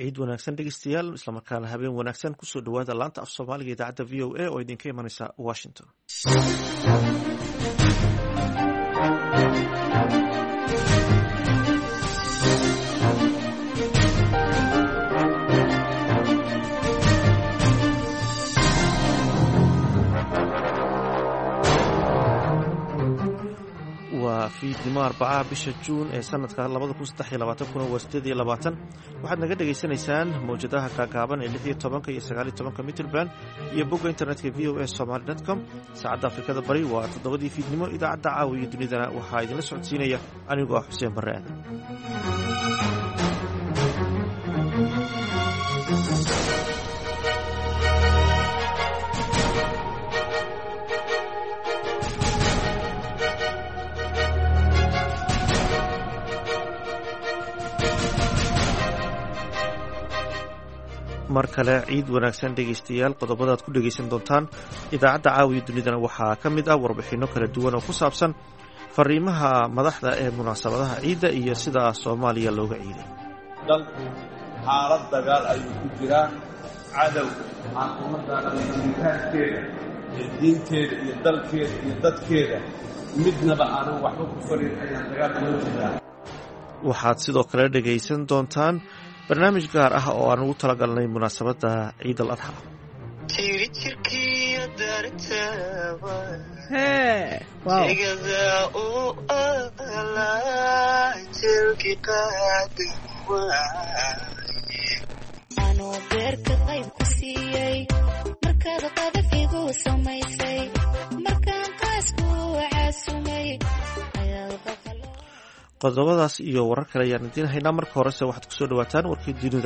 ciid wanaagsan dhegeystayaal islamarkaana habeen wanaagsan kusoo dhawaada laanta af soomaaliga idaacadda v o a oo idinka imanaysa washington. waa fiidnimo arbacaha bisha juun ee sanadka 2023 waxaad naga dhegaysanaysaan mawjadaha gaagaaban ee 16 iyo 19 mitrban iyo bogga internetka v o a somaly.com. saacadda afrikada bari waa 7 fiidnimo. idaacadda caawa iyo dunidana waxaa idinla socodsiinaya anigoo ah xuseen barre aadan. mar kale ciid wanaagsan dhegaystayaal. qodobadaad ku dhegaysan doontaan idaacadda caawiya dunidana waxaa ka mid ah warbixinno kala duwan oo ku saabsan fariimaha madaxda ee munaasabadaha ciidda iyo sida Soomaaliya looga ciiday. dalku xaalad dagaal ayuu ku jiraa. cadow aan ummadana jiritaankeeda iyo diinteeda iyo dalkeeda iyo dadkeeda midnaba aanan waxba ku farin ayaan dagaal kula jiraa. waxaad sidoo kale dhegaysan doontaan barnaamij gaar ah oo aan ugu talagalnay munaasabadda ciid al-adxa. qodobadaas iyo warar kale ayaan idiin haynaa. marka horese waxaad ku soo dhawaataan warkii dunida.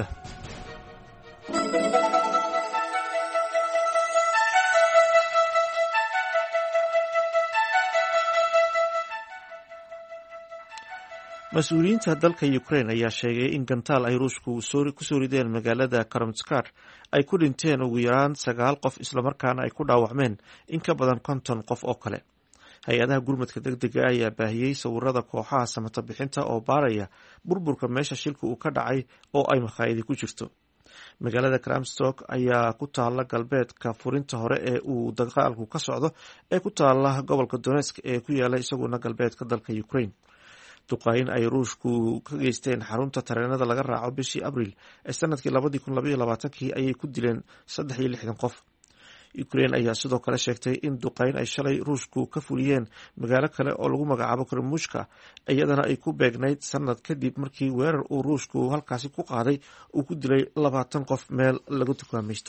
mas-uuliyiinta dalka Ukraine ayaa sheegay in gantaal ay Ruushku ku soo rideen magaalada Kramatorsk ay ku dhinteen ugu yaraan 9 qof islamarkaana ay ku dhaawacmeen in ka badan 50 qof oo kale. hay-adaha gurmadka degdega ayaa baahiyey sawirada kooxaha samata bixinta oo baaraya burburka meesha shilka uu ka dhacay oo ay makhaayadi ku jirto. magaalada Kramatorsk ayaa ku taala galbeedka furinta hore ee uu dagaalku ka socdo ee ku taala gobolka Donetsk ee ku yaala isaguna galbeedka dalka Ukraine. duqaayin ay Ruushku ka geysteen xarunta tareenada laga raaco bishii Abriil ee sanadkii 2022 ayay ku dileen 63 qof. Ukraine ayaa sidoo kale sheegtay in duqayn ay shalay Ruushku ka fuliyeen magaalo kale oo lagu magacaabo Kremushka iyadana ay ku beegnayd sanad kadib markii weerar uu Ruushku halkaasi ku qaaday uu ku dilay 20 qof meel lagu tukaamaysto.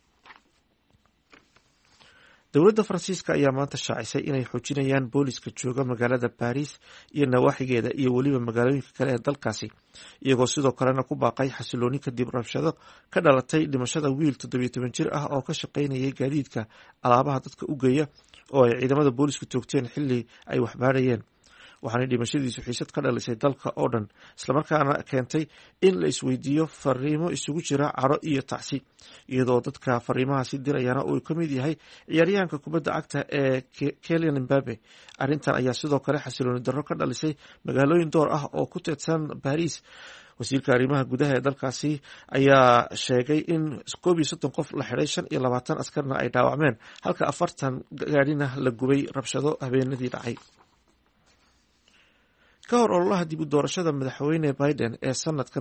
dowladda Faransiiska ayaa maanta shaacisay inay xoojinayaan booliska jooga magaalada Paris iyo nawaaxigeeda iyo weliba magaalooyinka kale ee dalkaasi, iyagoo sidoo kalena ku baaqay xasilooni kadib rabshado ka dhalatay dhimashada wiil 17 jir ah oo ka shaqaynayay gaadiidka alaabaha dadka u geeya oo ay ciidamada boolisku toogteen xilli ay waxbaarayeen. waxaana dhimashadiisu xiisad ka dhalisay dalka oo dhan islamarkaana keentay in la isweydiiyo fariimo isugu jira caro iyo tacsi, iyadoo dadka fariimahaasi dirayana uu ka mid yahay ciyaaryahanka kubadda cagta ee Kylian Mbappe. arrintan ayaa sidoo kale xasilooni darro ka dhalisay magaalooyin door ah oo ku teedsan Paris. wasiirka arrimaha gudaha ee dalkaasi ayaa sheegay in 31 qof la xiray 25 askarna ay dhaawacmeen halka 40 gaadhina la gubay rabshado habeenadii dhacay. ka hor ololaha dib u doorashada madaxweyne Biden ee sanadka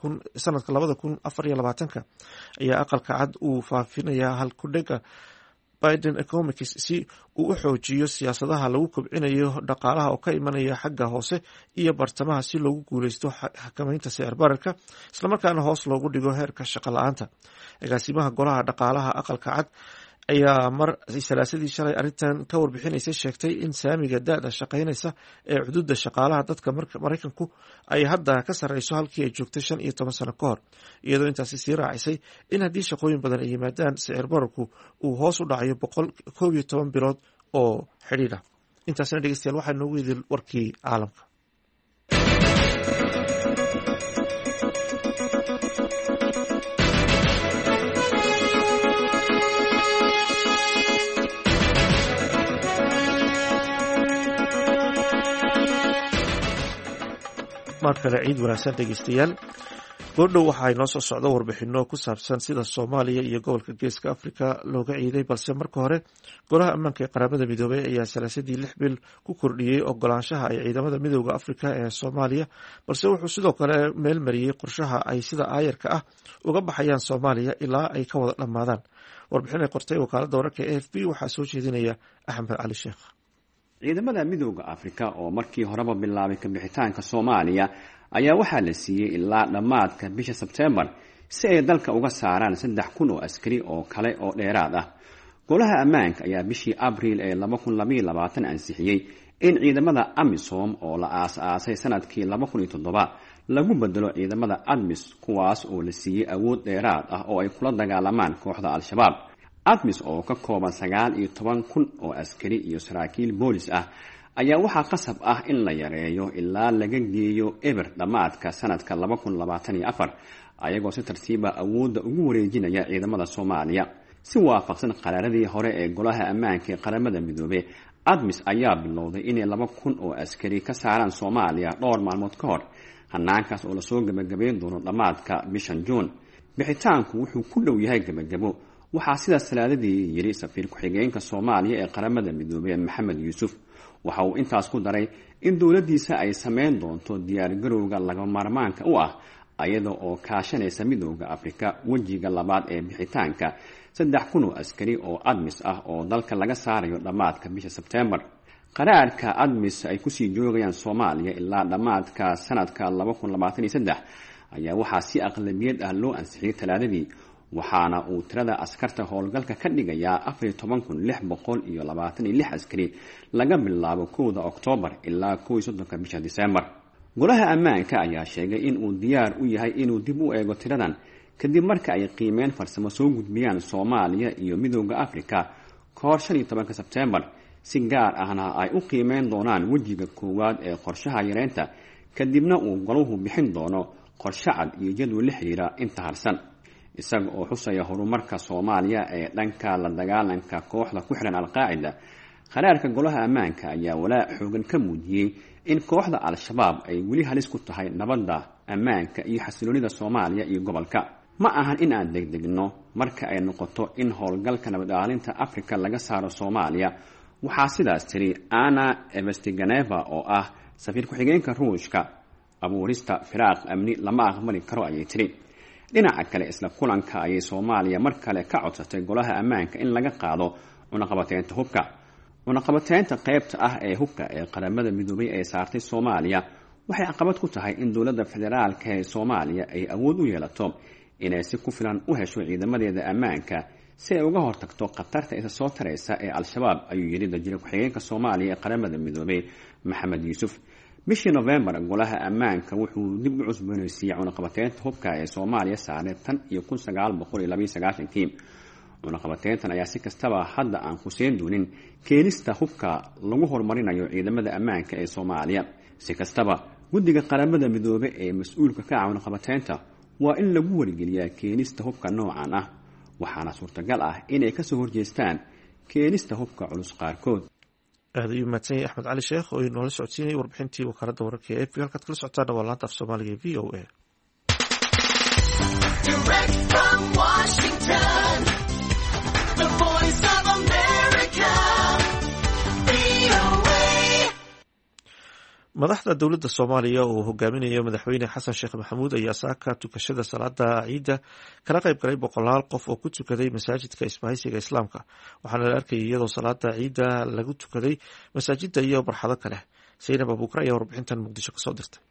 2024 ayaa aqalka cad uu faafinayaa halkudhega Biden Economics si uu u xoojiyo siyaasadaha lagu kobcinayo dhaqaalaha oo ka imanaya xagga hoose iyo bartamaha si loogu guuleysto xakamaynta sicir bararka islamarkaana hoos loogu dhigo heerka shaqo la'aanta. agaasimaha golaha dhaqaalaha aqalka cad ayaa mar salaasadii shalay arrintan ka warbixinaysay sheegtay in saamiga da'da shaqaynaysa ee xuduudda shaqaalaha dadka Maraykanku ay hadda ka sarreyso halkii ay joogtay 15 sano ka hor, iyadoo intaasi sii raacisay in haddii shaqooyin badan ay yimaadaan sicir bararku uu hoos u dhacayo 11 bilood oo xidhiidh ah. intaasna dhegeystayaal waxaa noogu idil warkii caalamka. mar kale ciid wanaagsan dhegeystayaal. goordhow waxaa inoo soo socda warbixino ku saabsan sida soomaaliya iyo gobolka geeska afrika looga ciiday, balse marka hore golaha ammaanka ee qaramada midoobey ayaa salaasadii 6 bil ku kordhiyey ogolaanshaha ay ciidamada midooda afrika ee soomaaliya, balse wuxuu sidoo kale meel mariyey qorshaha ay sida aayarka ah uga baxayaan soomaaliya ilaa ay ka wada dhammaadaan. warbixin ay qortay wakaalada wararka AFP waxaa soo jeedinaya Axmed Cali Sheekh. ciidamada midooda afrika oo markii horeba bilaabay ka bixitaanka soomaaliya ayaa waxaa la siiyey ilaa dhammaadka bisha Sebtembar si ay dalka uga saaraan 3,000 oo askari oo kale oo dheeraad ah. golaha ammaanka ayaa bishii Abriil ee 2022 ansixiyey in ciidamada AMISOM oo la aasaasay sanadkii 2007 lagu bedelo ciidamada ADMIS, kuwaas oo la siiyey awood dheeraad ah oo ay kula dagaalamaan kooxda Al-Shabaab. ADMIS oo ka kooban 19,000 oo askari iyo saraakiil boolis ah ayaa waxaa qasab ah in la yareeyo ilaa laga geeyo eber dhammaadka sanadka 2024 ayagoo si tartiiba awoodda ugu wareejinaya ciidamada Soomaaliya. si waafaqsan qaraaradii hore ee golaha ammaanka ee qaramada midoobay, ADMIS ayaa bilowday inay 2,000 oo askari ka saaraan Soomaaliya dhowr maalmood ka hor, hanaankaas oo lasoo gabagabeyn doono dhammaadka bishan Juun. bixitaanku wuxuu ku dhow yahay gabagabo, waxaa sidaas salaadadii yiri safiir ku-xigeenka Soomaaliya ee qaramada midoobay Maxamed Yuusuf. waxa uu intaas ku daray in dowladdiisa ay sameyn doonto diyaar garowga laga maarmaanka u ah ayada oo kaashanaysa midooda Afrika wajiga labaad ee bixitaanka 3,000 oo askari oo ADMIS ah oo dalka laga saarayo dhammaadka bisha Sebtembar. qaraarka ADMIS ay ku sii joogayaan Soomaaliya ilaa dhammaadka sanadka 2023 ayaa waxaa si aqlabiyad ah loo ansixiyay talaadadii, waxaana uu tirada askarta howlgalka ka dhigayaa 14,626 askari laga bilaabo 1 Oktoobar ilaa 31 bisha Diseembar. golaha ammaanka ayaa sheegay in uu diyaar u yahay inuu dib u eego tiradan kadib marka ay qiimeyn farsamo soo gudbiyaan Soomaaliya iyo midooda Afrika kahor 15 Sebtembar, si gaar ahna ay u qiimeyn doonaan wajiga koowaad ee qorshaha yareynta, kadibna uu goluhu bixin doono qorshe cad iyo jadwal la xiriira inta harsan. isaga oo xusaya horumarka Soomaaliya ee dhanka la dagaalanka kooxda ku xiran Al-Qaacida, qaraarka golaha ammaanka ayaa walaac xoogan ka muujiyey in kooxda Al-Shabaab ay weli halis ku tahay nabadda, ammaanka iyo xasiloonida Soomaaliya iyo gobolka. ma ahan in aan degdegno marka ay noqoto in howlgalka nabad ilaalinta Afrika laga saaro Soomaaliya, waxaa sidaas tiri Anna Evstiganeva oo ah safiir ku-xigeenka Ruushka. abuurista firaaq amni lama aqbali karo ayay tiri. dhinaca kale, isla kulanka ayay Soomaaliya mar kale ka codsatay golaha ammaanka in laga qaado cunaqabateynta hubka. cunaqabateynta qaybta ah ee hubka ee qaramada midoobay ee saartay Soomaaliya waxay caqabad ku tahay in dowladda federaalka ee Soomaaliya ay awood u yeelato inay si ku filan u hesho ciidamadeeda ammaanka si ay uga hortagto khatarta isa soo taraysa ee Al-Shabaab, ayuu yiri danjire ku-xigeenka Soomaaliya ee qaramada midoobay Maxamed Yuusuf. bishii November, golaha ammaanka wuxuu dib u cusboonaysiiyay cunaqabateynta hubka ee Soomaaliya saaray tan iyo 1992. cunaqabateyntan ayaa si kastaba hadda aan khuseen doonin keenista hubka lagu horumarinayo ciidamada ammaanka ee Soomaaliya. si kastaba, guddiga qaramada midoobay ee mas'uulka ka ah cunaqabateynta waa in lagu wargeliyaa keenista hubka noocan ah, waxaana suurtagal ah inay ka soo horjeestaan keenista hubka culus qaarkood. aad ayuu mahadsan yahay Axmed Cali Sheekh oo inoola socodsiinayay warbixintii wakaalada wararka ee AFP. halkaad kala socotaan waa laanta af Soomaaliga ee VOA. madaxda dowladda Soomaaliya oo hogaaminayo madaxweyne xasan sheekh maxamuud ayaa saaka tukashada salaada ciida kala qayb galay 100 qof oo ku tukaday masaajidka Isbahaysiga Islaamka, waxaana la arkayay iyadoo salaada ciida lagu tukaday masaajida iyo barxado kale. Saynab Abuukar ayaa warbixintan Muqdisho ka soo dirtay.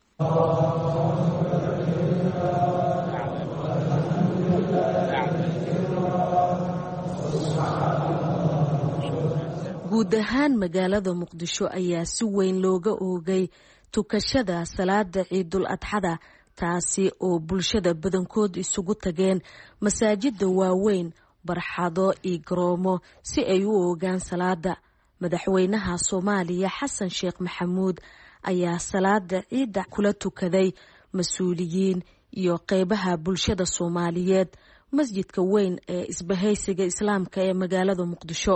guud ahaan magaalada Muqdisho ayaa si weyn looga oogay tukashada salaada Ciidul Adxada, taasi oo bulshada badankood isugu tageen masaajida waaweyn, barxado iyo garoomo si ay u oogaan salaada. madaxweynaha Soomaaliya xasan sheekh maxamuud ayaa salaada ciida kula tukaday mas'uuliyiin iyo qaybaha bulshada Soomaaliyeed masjidka weyn ee Isbahaysiga Islaamka ee magaalada Muqdisho.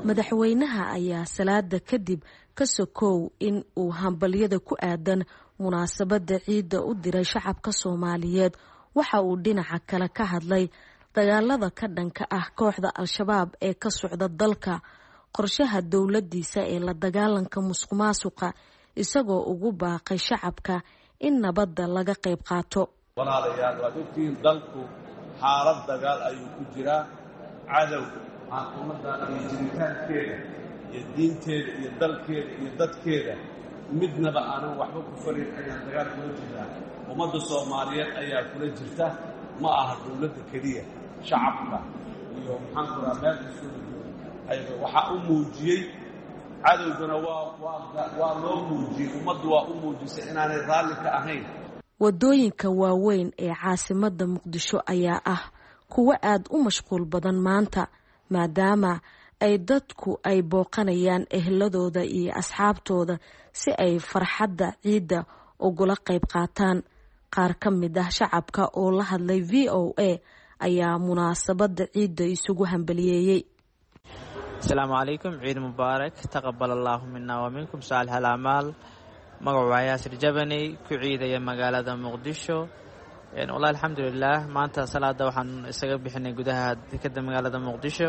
madaxweynaha ayaa salaada kadib ka sokow in uu hambalyada ku aadan munaasabada ciidda u diray shacabka Soomaaliyeed waxa uu dhinaca kale ka hadlay dagaalada ka dhanka ah kooxda Al-Shabaab ee ka socda dalka qorshaha dowladiisa ee la dagaalanka musuqmaasuqa isagoo ugu baaqay shacabka in nabadda laga qayb qaato. walaalayaal waa ogtiin dalku xaalad dagaal ayuu ku jiraa cadow aan ummadana iyo jiritaankeeda iyo diinteeda iyo dalkeeda iyo dadkeeda midnaba aanan waxba ku farin ayaan dagaal kula jiraa ummadda Soomaaliyeed ayaa kula jirta ma aha dowladda kaliya shacabka iyo maxaan ku raadin ayuu waxa uu muujiyay cadowgana waa loo muujiyay ummaddu waa u muujisay inaanay raalli ka ahayn. wadooyinka waaweyn ee caasimadda Muqdisho ayaa ah kuwa aad u mashquul badan maanta maadaama ay dadku ay booqanayaan ehladooda iyo asxaabtooda si ay farxadda ciidda ugula qayb qaataan. qaar ka mid ah shacabka oo la hadlay VOA ayaa munaasabada ciidda isugu hambaliyeeyay. السلام عليكم عيد مبارك تقبل الله منا ومنكم صالح الأعمال مقعوا ياسر جبني كعيد يا مقالة مقدشو يعني والله الحمد لله ما أنت صلاة وحن استقبل بحنا جدها كده مقالة مقدشو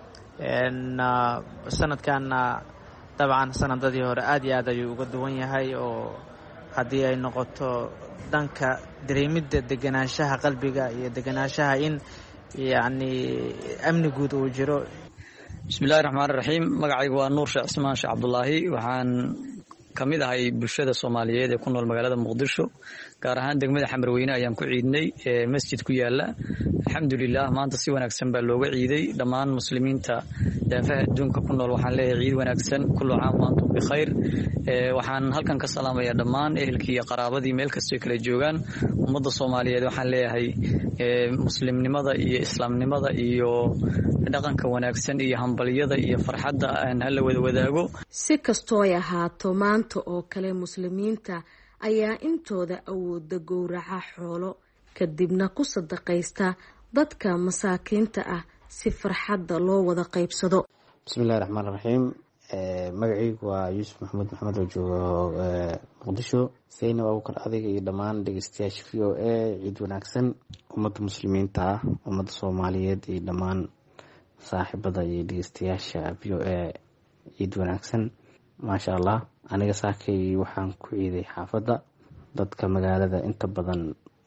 إن السنة كان طبعا سنة ضدي هو عادي هذا يقدوني هاي أو هذه النقطة دنك دريمد دجناشها قلبي دجناشها إن يعني أمن جود وجرو. بسم الله الرحمن الرحيم magacaygu waa Nuur Sheekh Ismaan Sheekh Cabdullaahi waxaan kamid ahay bulshada Soomaaliyeed ee ku nool magaalada Muqdisho gaar ahaan degmada Xamarweyne ayaan ku ciidnay masjid ku yaala alxamdulillah maanta si wanaagsan baa looga ciiday dhammaan muslimiinta daafaha adduunka ku nool waxaan leeyahay ciid wanaagsan kullu caam wa antum bi khayr waxaan halkan ka salaamayaa dhammaan ehelkii iyo qaraabadii meel kasta ay kala joogaan ummadda Soomaaliyeed waxaan leeyahay muslimnimada iyo islaamnimada iyo dhaqanka wanaagsan iyo hambaliyada iyo farxadda aan hal wada wadaago. si kastoo ay ahaato maanta oo kale muslimiinta ayaa intooda awooda gowraca xoolo kadibna ku sadaqaysta dadka masaakiinta ah si farxadda loo wada qaybsado. bismillaahir rahmaanir rahiim magacaygu waa Yuusuf Maxamed oo jooga Muqdisho sayna waa kor adiga iyo dhammaan dhageystayaasha VOA ciid wanaagsan ummadda muslimiinta ah ummadda Soomaaliyeed iyo dhammaan saaxiibada iyo dhageystayaasha VOA ciid wanaagsan maasha Allah aniga saakay waxaan ku ciiday xaafadda dadka magaalada inta badan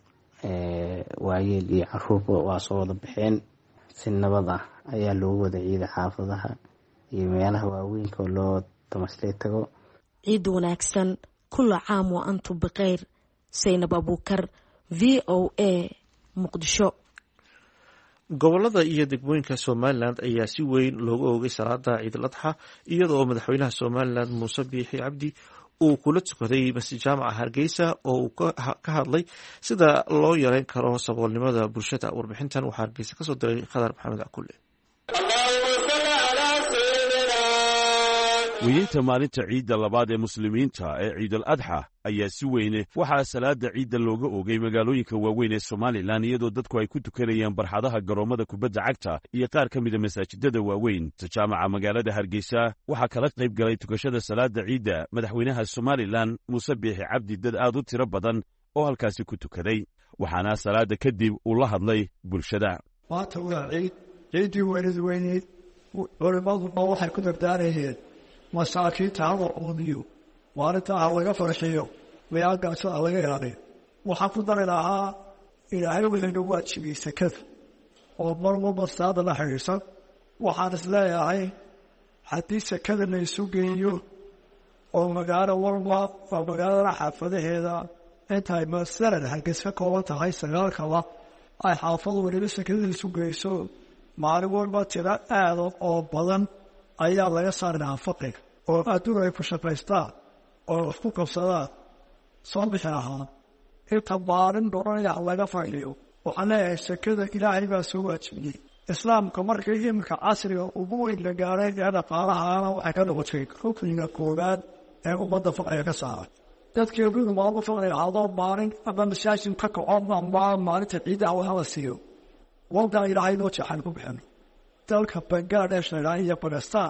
waayeel iyo caruurba waa soo wada baxeen si nabad ah ayaa loogu wada ciiday xaafadaha iyo meelaha waaweynka oo loo tamaslee tago. ciid wanaagsan kullu caam wa antum bikhayr. Saynab Abuukar VOA Muqdisho. gobolada iyo degmooyinka Somaliland ayaa si weyn looga oogay salaada Ciid al-Adha iyadoo madaxweynaha Somaliland Muuse Biixi Cabdi uu kula tukaday masjid jaamaca Hargeysa oo uu ka hadlay sida loo yareyn karo saboolnimada bulshada. warbixintan waxaa Hargeysa ka soo diray Khadar Maxamed Akulle. weynta maalinta ciidda labaad ee muslimiinta ee Ciid al-Adha ayaa si weyne waxaa salaada ciidda looga oogay magaalooyinka waaweyn ee Somaliland iyadoo dadku ay ku tukanayaan barxadaha garoomada kubadda cagta iyo qaar ka mid ah masaajidada waaweyn. jaamaca magaalada Hargeysa waxaa kala qayb galay tukashada salaada ciidda madaxweynaha Somaliland Muuse Biixi Cabdi dad aad u tiro badan oo halkaasi ku tukaday waxaana salaada kadib uu la hadlay bulshada. maanta waa ciidii weyneed culimadu waxay ku dardaarayeen masaakiinta hada oodiyo maalinta laga farxiyo meelgaas laga ilaaliyo. waxaan ku dari lahaa ilaahay wuxuu nagu waajibiyey sakada oo marwalba saada la xiriirsan. waxaan isleeyahay haddii sakada la isu geeyo oo magaalo walba waa magaalada xaafadaheeda intay masalan Hargeysa ka kooban tahay 9 kala ay xaafad waliba sakada isu geyso maalin walba tira aad oo badan ayaa laga saarnaa faqriga oo adduunka ay ku shaqaystaan oo wax ku qabsadaan soo bixi ahaa inta maalin dhoranaya laga faa'iideeyo. waxaan leeyahay sakada ilaahay baa soo waajibiyey. islaamka markii imika casriga ugu weyn la gaaray ee dhaqaalahaana waxay ka noqotay rukniga koowaad ee ummadda faqriga ka saaray. dadkii ugu maalmo faqriga adoo maalin ama masaajid ka kaco ama maalinta ciidda waxa la siiyo walda ilaahay loo jecel ku bixin. dalka Bangladesh iyo Pakistan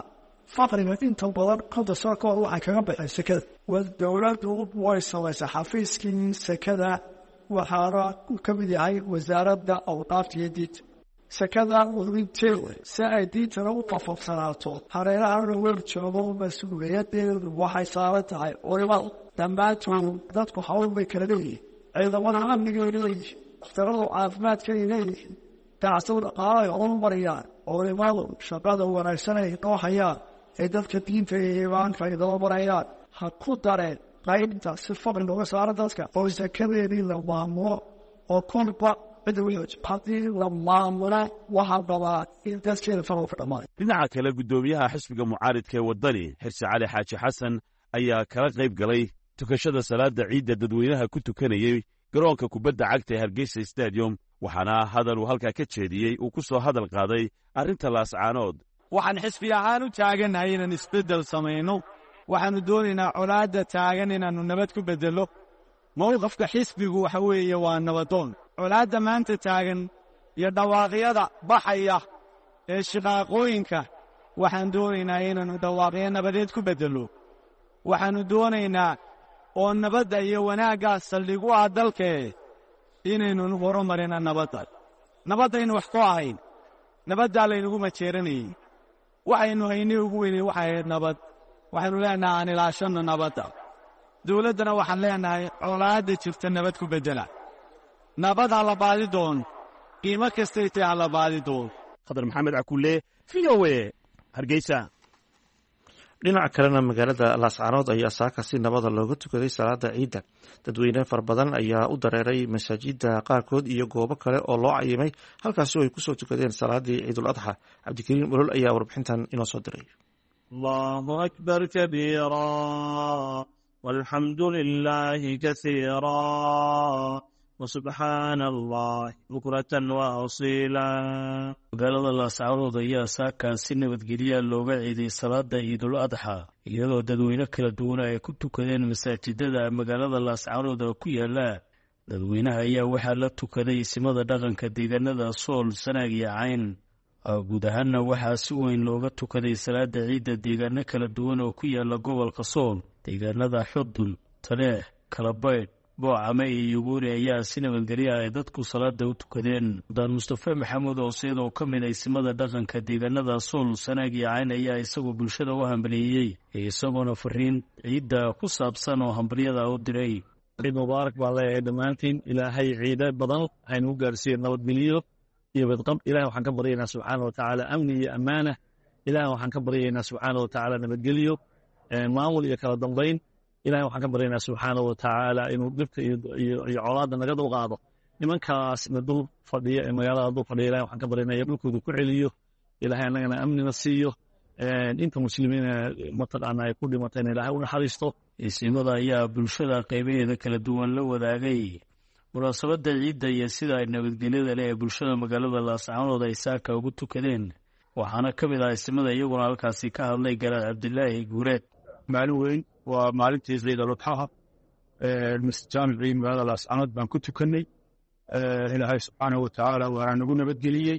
faqriga inta badan konta sano ka hor waxay kaga baxay sekada dowladdu way samaysay xafiiskii sekada waxaana ka mid yahay wasaaradda awqaafta iyo diinta sekada urinteeda si ay diintana u qafafsanaato hareerahana weer joogo mas-uuliyadeedu waxay saaran tahay culimada dhammaantood dadku hawl bay kala leeyihiin ciidamada amnigay leeyihiin daktaradu caafimaadkay leeyihiin tacsada dhaqaalahay horumariyaan culimadu shaqada wanaagsan ay noo hayaan ee dadka diinta iyo iimaanka ay dabamarayaan ha ku dareen qaybta si faqri looga saaro dadka oo sakadeedii la maamulo oo kolba haddii la maamula waxaa rabaa in dadkeeda faqri ka dhamaayo. dhinaca kale guddoomiyaha xisbiga mucaaridka ee waddani xirsi cali xaaji xasan ayaa kala qayb galay tukashada salaada ciidda dadweynaha ku tukanayey garoonka kubadda cagta ee hargeysa stadium waxaana hadal uu halkaa ka jeediyey uu ku soo hadal qaaday arrinta laascaanood. waxaan xisbi ahaan u taagannahay inaan isbeddel samayno waxaannu doonaynaa colaadda taagan inaannu nabad ku beddello mowqafka xisbigu waxa weeye waa nabadoon colaadda maanta taagan iyo dhawaaqyada baxaya ee shiqaaqooyinka waxaan doonaynaa inaannu dhawaaqyo nabadeed ku beddello waxaannu doonaynaa oo nabadda iyo wanaaggaas saldhig u ah dalkee inaynu horumarina nabaddaynu wax ku ahayn nabaddaa laynagu majeeranayey waxaynu haynay ugu weynay waxay ahayd nabad waxaynu leenahay aan ilaashanno nabadda dawladdana waxaan leenahay colaadda jirta nabad ku beddela nabad ha la baadi doon qiimo kastay tahay ha la baadi doon. khadar maxamed cakulle v o a hargeysa. dhinaca kalena magaalada laascaanood ayaa saaka si nabada looga tukaday salaada ciidda dadweyne fara badan ayaa u dareeray masaajida qaarkood iyo goobo kale oo loo cayimay halkaasi oo ay kusoo tukadeen salaadii ciidul adxa. cabdikariim olol ayaa warbixintan inoo soo diray. allahu akbar kabiira walxamdu lilaahi kasiira wasubxaana allah bukratan wa asiila. magaalada laascaanood ayaa saakan si nabadgelya looga ciiday salaada ciidul adxa iyadoo dadweyne kala duwan ay ku tukadeen masaajidada magaalada laascaanood oo ku yaala. dadweynaha ayaa waxaa la tukaday isimada dhaqanka deegaanada sool sanaag iyo cayn. guud ahaanna waxaa si weyn looga tukaday salaada ciidda deegaano kala duwan oo ku yaala gobolka sool. deegaanada xudun taleex kalabaydh boocame iyo yuguuri ayaa si nabadgelya ay dadku salaada u tukadeen. mudaan mustafe maxamuud ooseed oo ka mid isimada dhaqanka deegaanada sool sanaag iyo cayn ayaa isagoo bulshada u hambaliyeeyey isagoona fariin ciidda ku saabsan oo hambalyada u diray. ciid mubaarak baa leeyahay dhammaantiin ilaahay ciide badan aynu u gaarsiiye nabadgelyo iyo badqab. ilahay waxaan ka baryaynaa subxaana wa tacaala amni iyo ammaana. ilahay waxaan ka baryaynaa subxaana wa tacaala nabadgelyo maamul iyo kala dambayn. ilahay waxaan ka baryaynaa subxaana wa tacaala inuu dhibka iyo colaadda naga dulqaado. nimankaas na dul fadhiya ee magaalada dul fadhiya ilahay waxaan ka baryaynaa dhulkooda ku celiyo. ilahay annagana amnina siiyo. inta muslimiina mataqaana ay ku dhimatayna ilahay u naxariisto. isimada ayaa bulshada qaybaheeda kala duwan la wadaagay munaasabadda ciidda iyo sida ay nabadgelyada leh ee bulshada magaalada laascaanood ay saaka ugu tukadeen. waxaana ka mid ah isimada iyaguna halkaasi ka hadlay garaad cabdilaahi guureed. maalin weyn waa maalintii ciid al-adxaa jaamicii magaalada laascaanood baan ku tukannay. ilaahay subxaanahu watacaala waana nagu nabadgeliyey.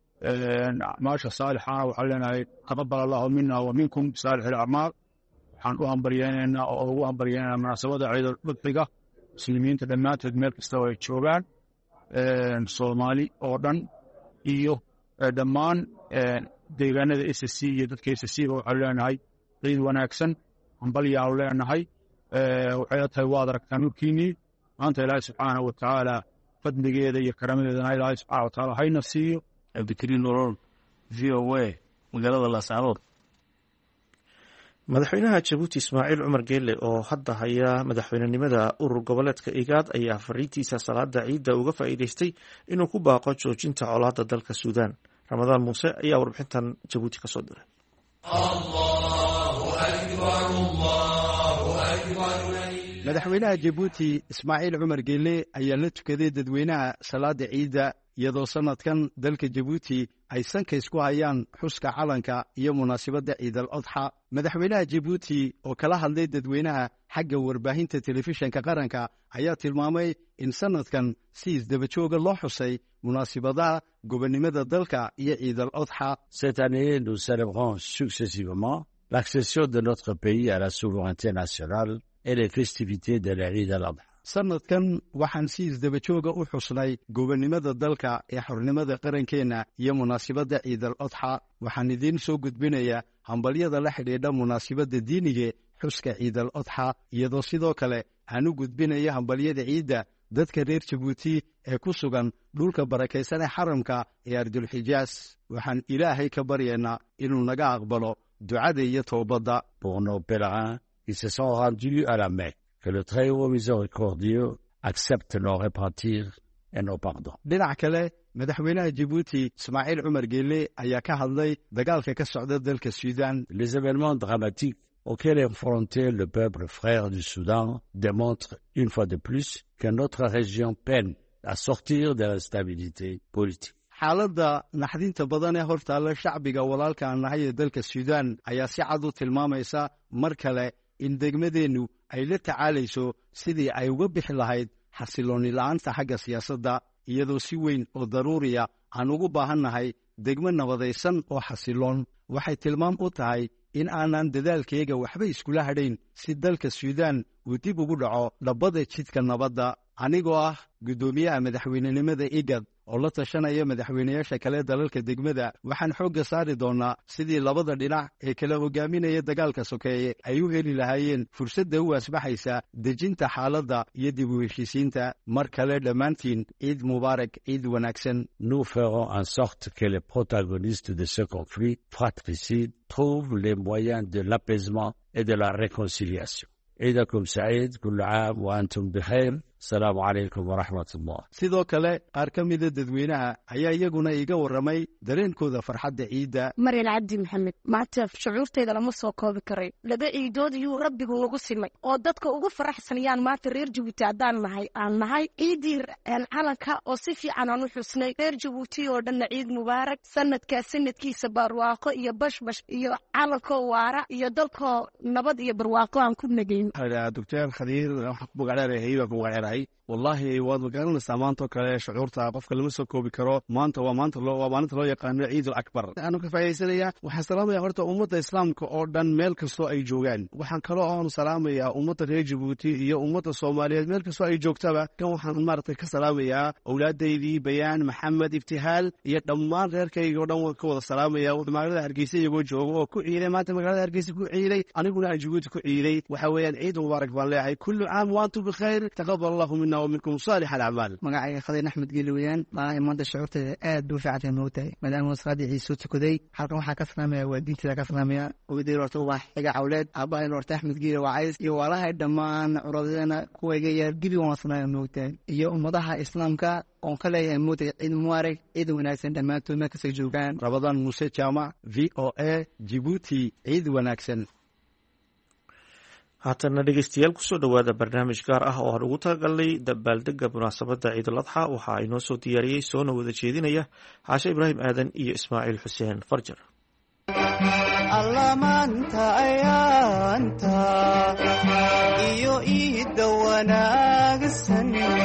acmaasha saalixaana waxaan leenahay taqabal allahu mina wa minkum bisaalix alacmaal. waxaan u hambaryeynaynaa oo ugu hambaryeynaynaa munaasabada ciidul udxiga muslimiinta dhammaantood meel kasta oo ay joogaan soomaali oo dhan iyo dhammaan deegaanada SSC iyo dadka SSC ba waxaan leenahay ciid wanaagsan hambalyaanu leenahay. waxay tahay waad aragtaan dhulkiinnii maanta ilaahay subxaanahu wa tacaala fadligeeda iyo karamadeedana ilaahay subxaana wa tacaala hayna siiyo. cabdikariin nolol v o a magaalada laascaanood. madaxweynaha jabuuti ismaaciil cumar geelle oo hadda haya madaxweynenimada urur goboleedka igaad ayaa fariintiisa salaada ciidda uga faa'iidaystay inuu ku baaqo joojinta colaadda dalka suudaan. ramadaan muuse ayaa warbixintan jabuuti ka soo diray. madaxweynaha jabuuti ismaaciil cumar geelle ayaa la tukaday dadweynaha salaada ciidda iyadoo sanadkan dalka jabuuti ay sankays ku hayaan xuska calanka iyo munaasabadda ciidal adxa. madaxweynaha jabuuti oo kala hadlay dadweynaha xagga warbaahinta telefishanka qaranka ayaa tilmaamay in sanadkan si isdabajooga loo xusay munaasabadaha gobonnimada dalka iyo ciidal adxa. Cette année, nous célébrons successivement l'accession de notre pays à la souveraineté nationale et les festivités de l'Eid al-Adha. sanadkan waxaan si isdabajooga u xusnay gobonnimada dalka ee xornimada qarankeenna iyo munaasabadda ciid al adxa waxaan idiin soo gudbinayaa hambalyada la xidhiidha munaasabadda diiniga xuska ciid al adxa iyadoo sidoo kale aan u gudbinaya hambalyada ciidda dadka reer jabuuti ee ku sugan dhulka barakaysan ee xaramka ee ardulxijaas waxaan ilaahay ka baryaynaa inuu naga aqbalo ducada iyo toobadda. Pour nos pèlerins qui se sont rendus à la Mecque, que le Très-Haut Miséricordieux accepte nos repentirs et nos pardons. dhinac kale madaxweynaha jabuuti ismaaciil cumar geelle ayaa ka hadlay dagaalka ka socda dalka suudaan. Les événements dramatiques auxquels est confronté le peuple frère du Soudan démontrent une fois de plus que notre région peine à sortir de l'instabilité politique. xaaladda naxdinta badan ee hortaalla shacbiga walaalka aan nahay ee dalka suudaan ayaa si cad u tilmaamaysa mar kale in degmadeennu ay la tacaalayso sidii ay uga bixi lahayd xasilooni la'aanta xagga siyaasadda iyadoo si weyn oo daruuriya aan ugu baahannahay degmo nabadaysan oo xasiloon. waxay tilmaam u tahay in aanan dadaalkayga waxba iskula hadhayn si dalka suudaan uu dib ugu dhaco dhabbada jidka nabadda. anigoo ah guddoomiyaha madaxweynenimada igad oo la tashanaya madaxweynayaasha kale dalalka degmada waxaan xoogga saari doonnaa sidii labada dhinac ee kala hogaaminaya dagaalka sokeeye ay u heli lahaayeen fursadda u asbaxaysa dejinta xaaladda iyo dib u heshiisiinta. mar kale dhammaantiin ciid mubaarak, ciid wanaagsan. Nous ferons en sorte que les protagonistes de ce conflit fratricide trouvent les moyens de l'apaisement et de la réconciliation. عيدكم سعيد كل عام وأنتم بخير. السلام عليكم ورحمة الله. sidoo kale qaar ka mida dadweynaha ayaa iyaguna iga warramay dareenkooda farxadda ciidda. maryan cabdi maxamed maanta shucuurtayda lama soo koobi karay. laba ciidood iyuu rabbigu nagu simay oo dadka ugu faraxsanayaan maanta reer jabuuti haddaan nahay ciiddii calanka oo si fiican aan u xusnay. reer jabuuti oo dhanna ciid mubaarak, sanadkaa sanadkiisa barwaaqo iyo bashbash iyo calankoo waara iyo dalkoo nabad iyo barwaaqo aan ku nagayn. doctor khadiir waxaan ku magacdheerahay baan ku magacdheerahay. wallaahi waad magaranaysaa maantoo kale shucuurta qofka lama soo koobi karo. maanta waa maalinta loo yaqaano ciid al akbar. aanu ka faa'iidaysanaya waxaan salaamaya horta ummadda islaamka oo dhan meel kastoo ay joogaan. waxaan kaloo aanu salaamayaa ummadda reer jabuuti iyo ummadda soomaaliyeed meel kastoo ay joogtaba. kan waxaan maaragtay ka salaamayaa awlaadaydii bayaan maxamed ibtihaal iyo dhammaan reerkayga oo dhan waan ka wada salaamaya. magaalada hargeysa iyagoo jooga oo ku ciiday maanta magaalada hargeysa ku ciiday, aniguna aan jabuuti ku ciiday. waxa weeyaan ciid mubaarak baan leeyahay. kullu caam wa antum bikhayr, taqabbal allahu minna wa minkum saalix alacmaal. magacayga khadiir axmed geeli weeyaan. walahi maanta shucuurteeda aad buu fiicantahay moogtahay maadaama salaadii ciise tukaday. halkan waxaa ka salaamaya waa diinteeda ka salaamaya. ogeydayr horta waa xiga cawleed, aabbahayn horta axmed geeli waa cays iyo walahay dhammaan curadadana kuwayga yaar gibi waan salaamaya moogtahay iyo ummadaha islaamka oon ka leeyahay moogtahay ciid mubaarak, ciid wanaagsan dhammaantood meel kastay joogaan. rabadaan muuse jaamac, v o a Djibouti, ciid wanaagsan. haatana dhegeystayaal kusoo dhowaada barnaamij gaar ah oo aan ugu talagalnay dabaaldega munaasabadda ciidul adxa. waxaa inoo soo diyaariyey soona wada jeedinaya caashe ibraahim aadan iyo ismaaciil xuseen farjar. allamaanta ayaanta iyo iidda wanaagsan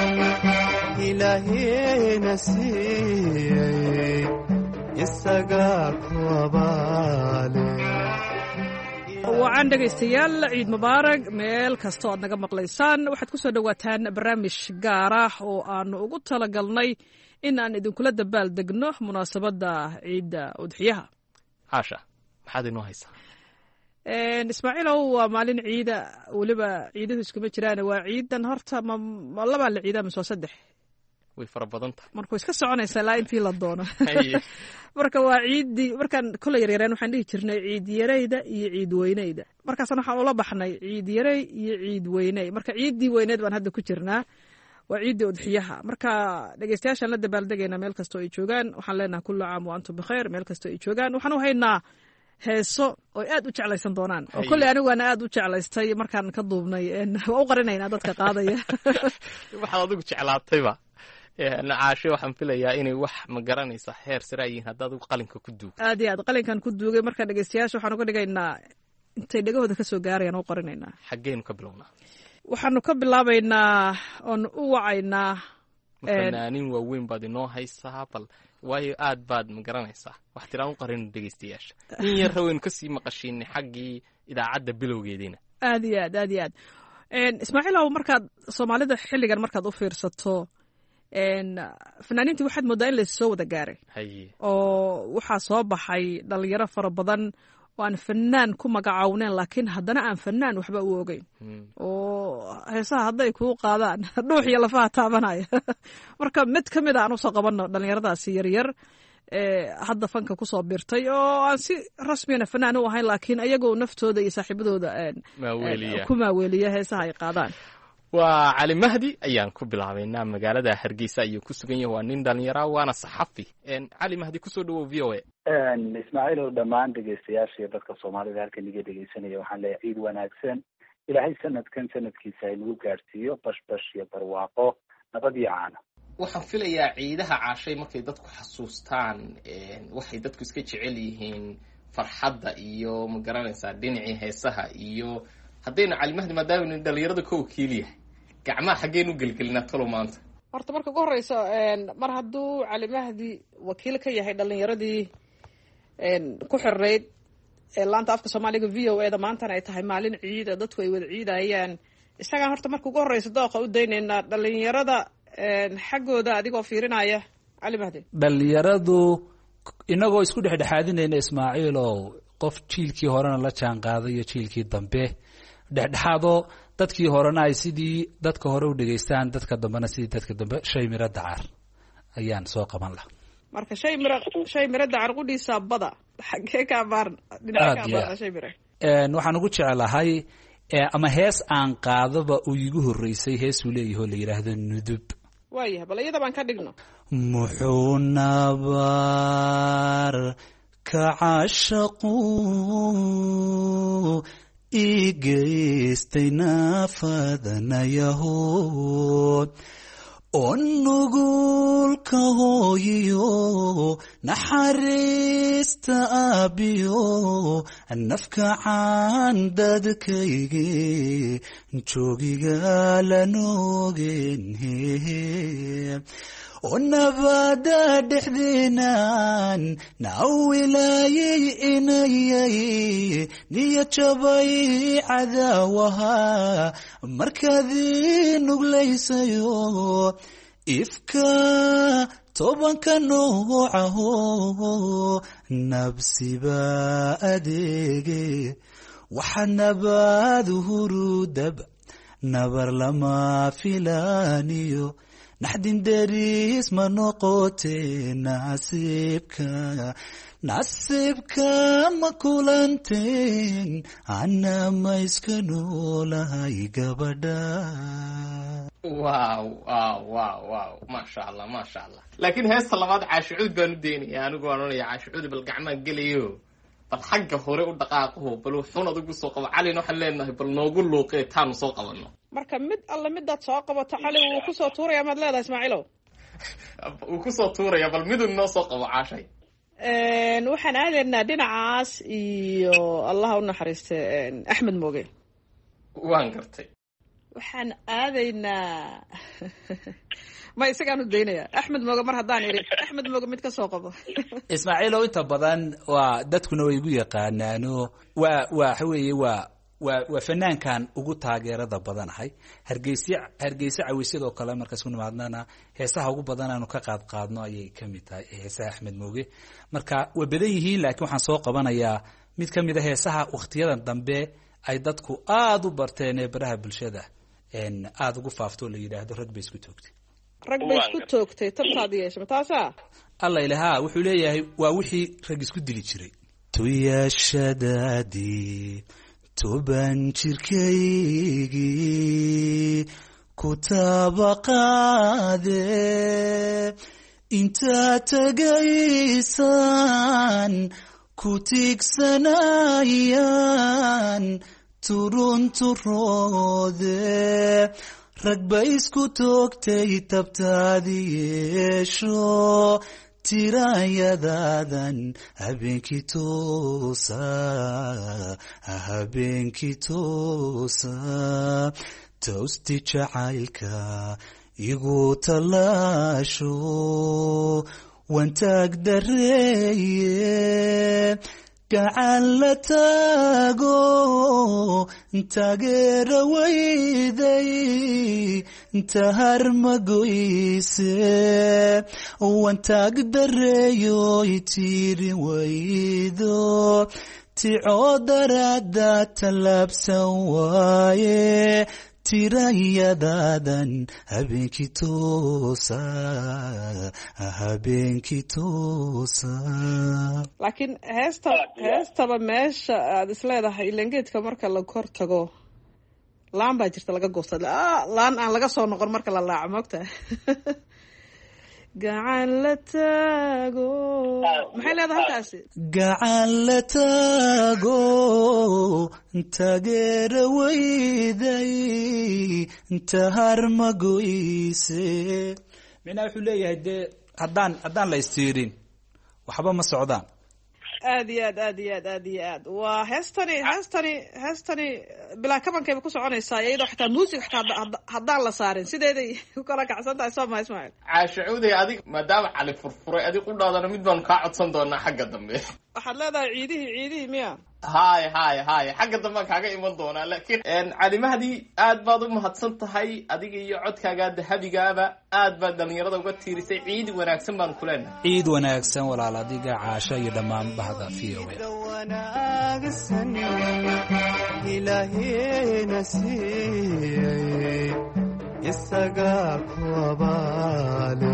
ilaaheena siiyey isagaa ku abaale. wacan dhegaystayaal ciid mubaarak meel kastoo aad naga maqlaysaan. waxaad ku soo dhowaataan barnaamij gaar ah oo aanu ugu talagalnay in aan idinkula dabaal degno munaasabadda ciidda udxiyaha. caasha maxaad inoo haysaa? ismaaciilow waa maalin ciida, weliba ciiduhu iskuma jiraan. waa ciidan horta ma labaa la ciidaa mise waa saddex? way fara badan tahay marka way iska soconaysaa ilaa intii la doono. marka waa ciiddii markaan kolley yaryareen waxaan dhihi jirnay ciid yareyda iyo ciid weyneyda. markaasna waxaan ula baxnay ciid yarey iyo ciid weyney. marka ciiddii weyneyd baan hadda ku jirnaa, waa ciiddii udxiyaha. marka dhegeystayaashaan la dabaaldegaynaa meel kastoo ay joogaan. waxaan leenahay kullu caam wa antum bikhayr meel kastoo ay joogaan. waxaan u haynaa heeso oy aad u jeclaysan doonaan oo kolley aniguana aad u jeclaystay markaan ka duubnay. waa u qarinaynaa dadka qaadaya. waxaad adigu jeclaatayba caashe. waxaan filayaa inay wax ma garanaysa heer sare yihiin haddaad qalinka ku duugto. aad iyo aad qalinkan ku duugay. marka dhegeystayaasha waxaan uga dhigaynaa intay dhegahooda kasoo gaarayaan u qarinaynaa. xaggeynu ka bilownaa? waxaanu ka bilaabaynaa oon u wacaynaa fanaaniin waaweyn baad inoo haysaa, bal waayo aad baad ma garanaysaa wax tiraan u qarin dhegeystayaasha in yar haween ka sii maqashiinay xaggii idaacadda bilowgeediina aad iyo aad aad iyo aad ismaaciilow markaad soomaalida xilligan markaad u fiirsato fanaaniintii waxaad moodaa in laissoo wada gaaray oo waxaa soo baxay dhalinyaro fara badan oo aan fanaan ku magacawneen laakiin haddana aan fanaan waxba u ogeyn oo heesaha hadday kuu qaadaan dhuux iyo lafaha taabanaya marka mid ka mid a aan usoo qabanno dhalinyaradaasi yaryar hadda fanka kusoo birtay oo aan si rasmiyana fanaan u ahayn laakiin ayagoo naftooda iyo saaxiibadooda ku maaweeliya heesaha ay qaadaan waa cali mahdi ayaan ku bilaabaynaa magaalada hargeysa ayuu ku sugan yahay waa nin dhalinyara waana saxafi cali mahdi kusoo dhawow v o a ismaaciilow dhammaan dhegeystayaasha iyo dadka soomaalida halkan iga dhegeysanaya waxaan leeyahay ciid wanaagsan ilaahay sanadkan sanadkiisa haynagu gaadhsiiyo bashbash iyo barwaaqo nabad iyo caana waxaan filayaa ciidaha caashay markay dadku xasuustaan waxay dadku iska jecel yihiin farxadda iyo ma garanaysaa dhinacii heesaha iyo haddaynu cali mahdi maadaama dhalinyarada ka wakiil yahay gacmaha xaggeen u gelgelinaa talo maanta horta marka ugu horeyso mar hadduu cali mahdi wakiil ka yahay dhalinyaradii ku xirayd laanta afka soomaaliga v o eda maantana ay tahay maalin ciida dadku ay wada ciidayaan isagaan horta marka ugu horeysa dooqa u daynaynaa dhalinyarada xaggooda adigoo fiirinaya cali mahdi dhalinyaradu inagoo isku dhexdhexaadinayna ismaaciilow qof jiilkii horena la jaan qaaday iyo jiilkii dambe dhexdhexaadoo dadkii horena ay sidii dadka hore u dhegeystaan dadka dambena sidii dadka dambe shay miro dacar ayaan soo qaban laha marka shay miro dacar qudhiisa bada xagee ka abaaran dhinaca ka abaaran shay miro waxaan ugu jecelahay ama hees aan qaadoba uu igu horreysay heesuu leeyahoo la yidhaahdo nudub waayahay bal iyada baan ka dhigno muxuu nabar ka cashaqu igeystay naafadanayahood oo nugulka hooyiyo naxariista aabiyo nafka caandadkayge joogiga lanoogenhe oo nabada dhexdeenan nawilaayay inayay niya jabay cadaawaha markaadii nuglaysayo ifka tobanka noocaho nabsiba adeege waxa nabaad hurudab nabar lama filaaniyo naxdin deris ma noqote nasiibka ma kulanteen ana ma iska noolahay gabadha wow maasha allah maasha allah laakiin heesta labaad caashicuud baan u daynaya anigu waan oranaya caashicuud bal gacmaa gelayo bal xagga hore u dhaqaaqo bal wuxuun adigu soo qabo calina waxaan leenahay bal noogu luuqee taanu soo qabano marka mid alle midaad soo qabato cali wuu kusoo tuuraya maad leedahay ismaaciilow wuu kusoo tuuraya bal midun noo soo qabo caashay waxaan aadaynaa dhinacaas iyo allaha u naxariista axmed mooge waan gartay waxaan aadaynaa ma isagaan u daynaya axmed mooge mar haddaan idhi axmed mooge mid ka soo qabo ismaaciilow inta badan waa dadkuna way igu yaqaanaano waxa weeye waa fanaankan ugu taageerada badanahay hargeysa caweysyadoo kale markaas ku nimaadnana heesaha ugu badan aanu ka qaadno ayay kamid tahay heesaha axmed mooge marka way badan yihiin laakiin waxaan soo qabanayaa mid ka mid a heesaha wakhtiyadan dambe ay dadku aada u barteen ee baraha bulshada aada ugu faafto la yidhaahdo rag bay isku toogtay rag bay isku toogtay tabtaad yeeshama taasa alla ilaha wuxuu leeyahay waa wixii rag isku dili jiray tuyashadaadii toban jirkaygii ku tabaqaade intaa tagaysaan ku tigsanayaan turunturoode rag bay isku toogtay tabtaadi yeesho tiraanyadaadan habeenkii toosa toosti jacaylka igu tallaasho wantaag dareeye gacan la taago taageera weyday tahar magoyse wantaag dareeyoy tiirin weydo ticoo daraada tallaabsan waaye tirayadaadan habeenkii toosa laakiin heestaba meesha aad isleedahay ilangeedka marka la kor tago laan baa jirta laga goosta laan aan laga soo noqon marka la laaco moogtahay gacan la taago maxay leedahay halkaasi gacan la taago taageera weyday tahar magoyse micnaha wuxuu leeyahay dee haddaan la istiirin waxba ma socdaan aad iyo aad aad iyo aad aad iyo aad waa heestani bilaa kabankayba ku soconaysaa iyadoo xataa muusig xataa haddaan la saarin sideeday ku kala kacsan tahay soo maha ismaaciil caashacuuday adig maadaama cali furfuray adig u dhaadana mid baanu kaa codsan doonaa xagga dambe waxaad leedahay ciidihii miya hay xagga dambaan kaaga iman doonaa laakiin cali mahdi aad baad u mahadsan tahay adiga iyo codkaaga dahabigaaba aad baad dhalinyarada uga tiirisay ciid wanaagsan baanu ku leenahay ciid wanaagsan walaal adiga caasha iyo dhammaan bahda ilaahayna siiyey isagaa ku abaale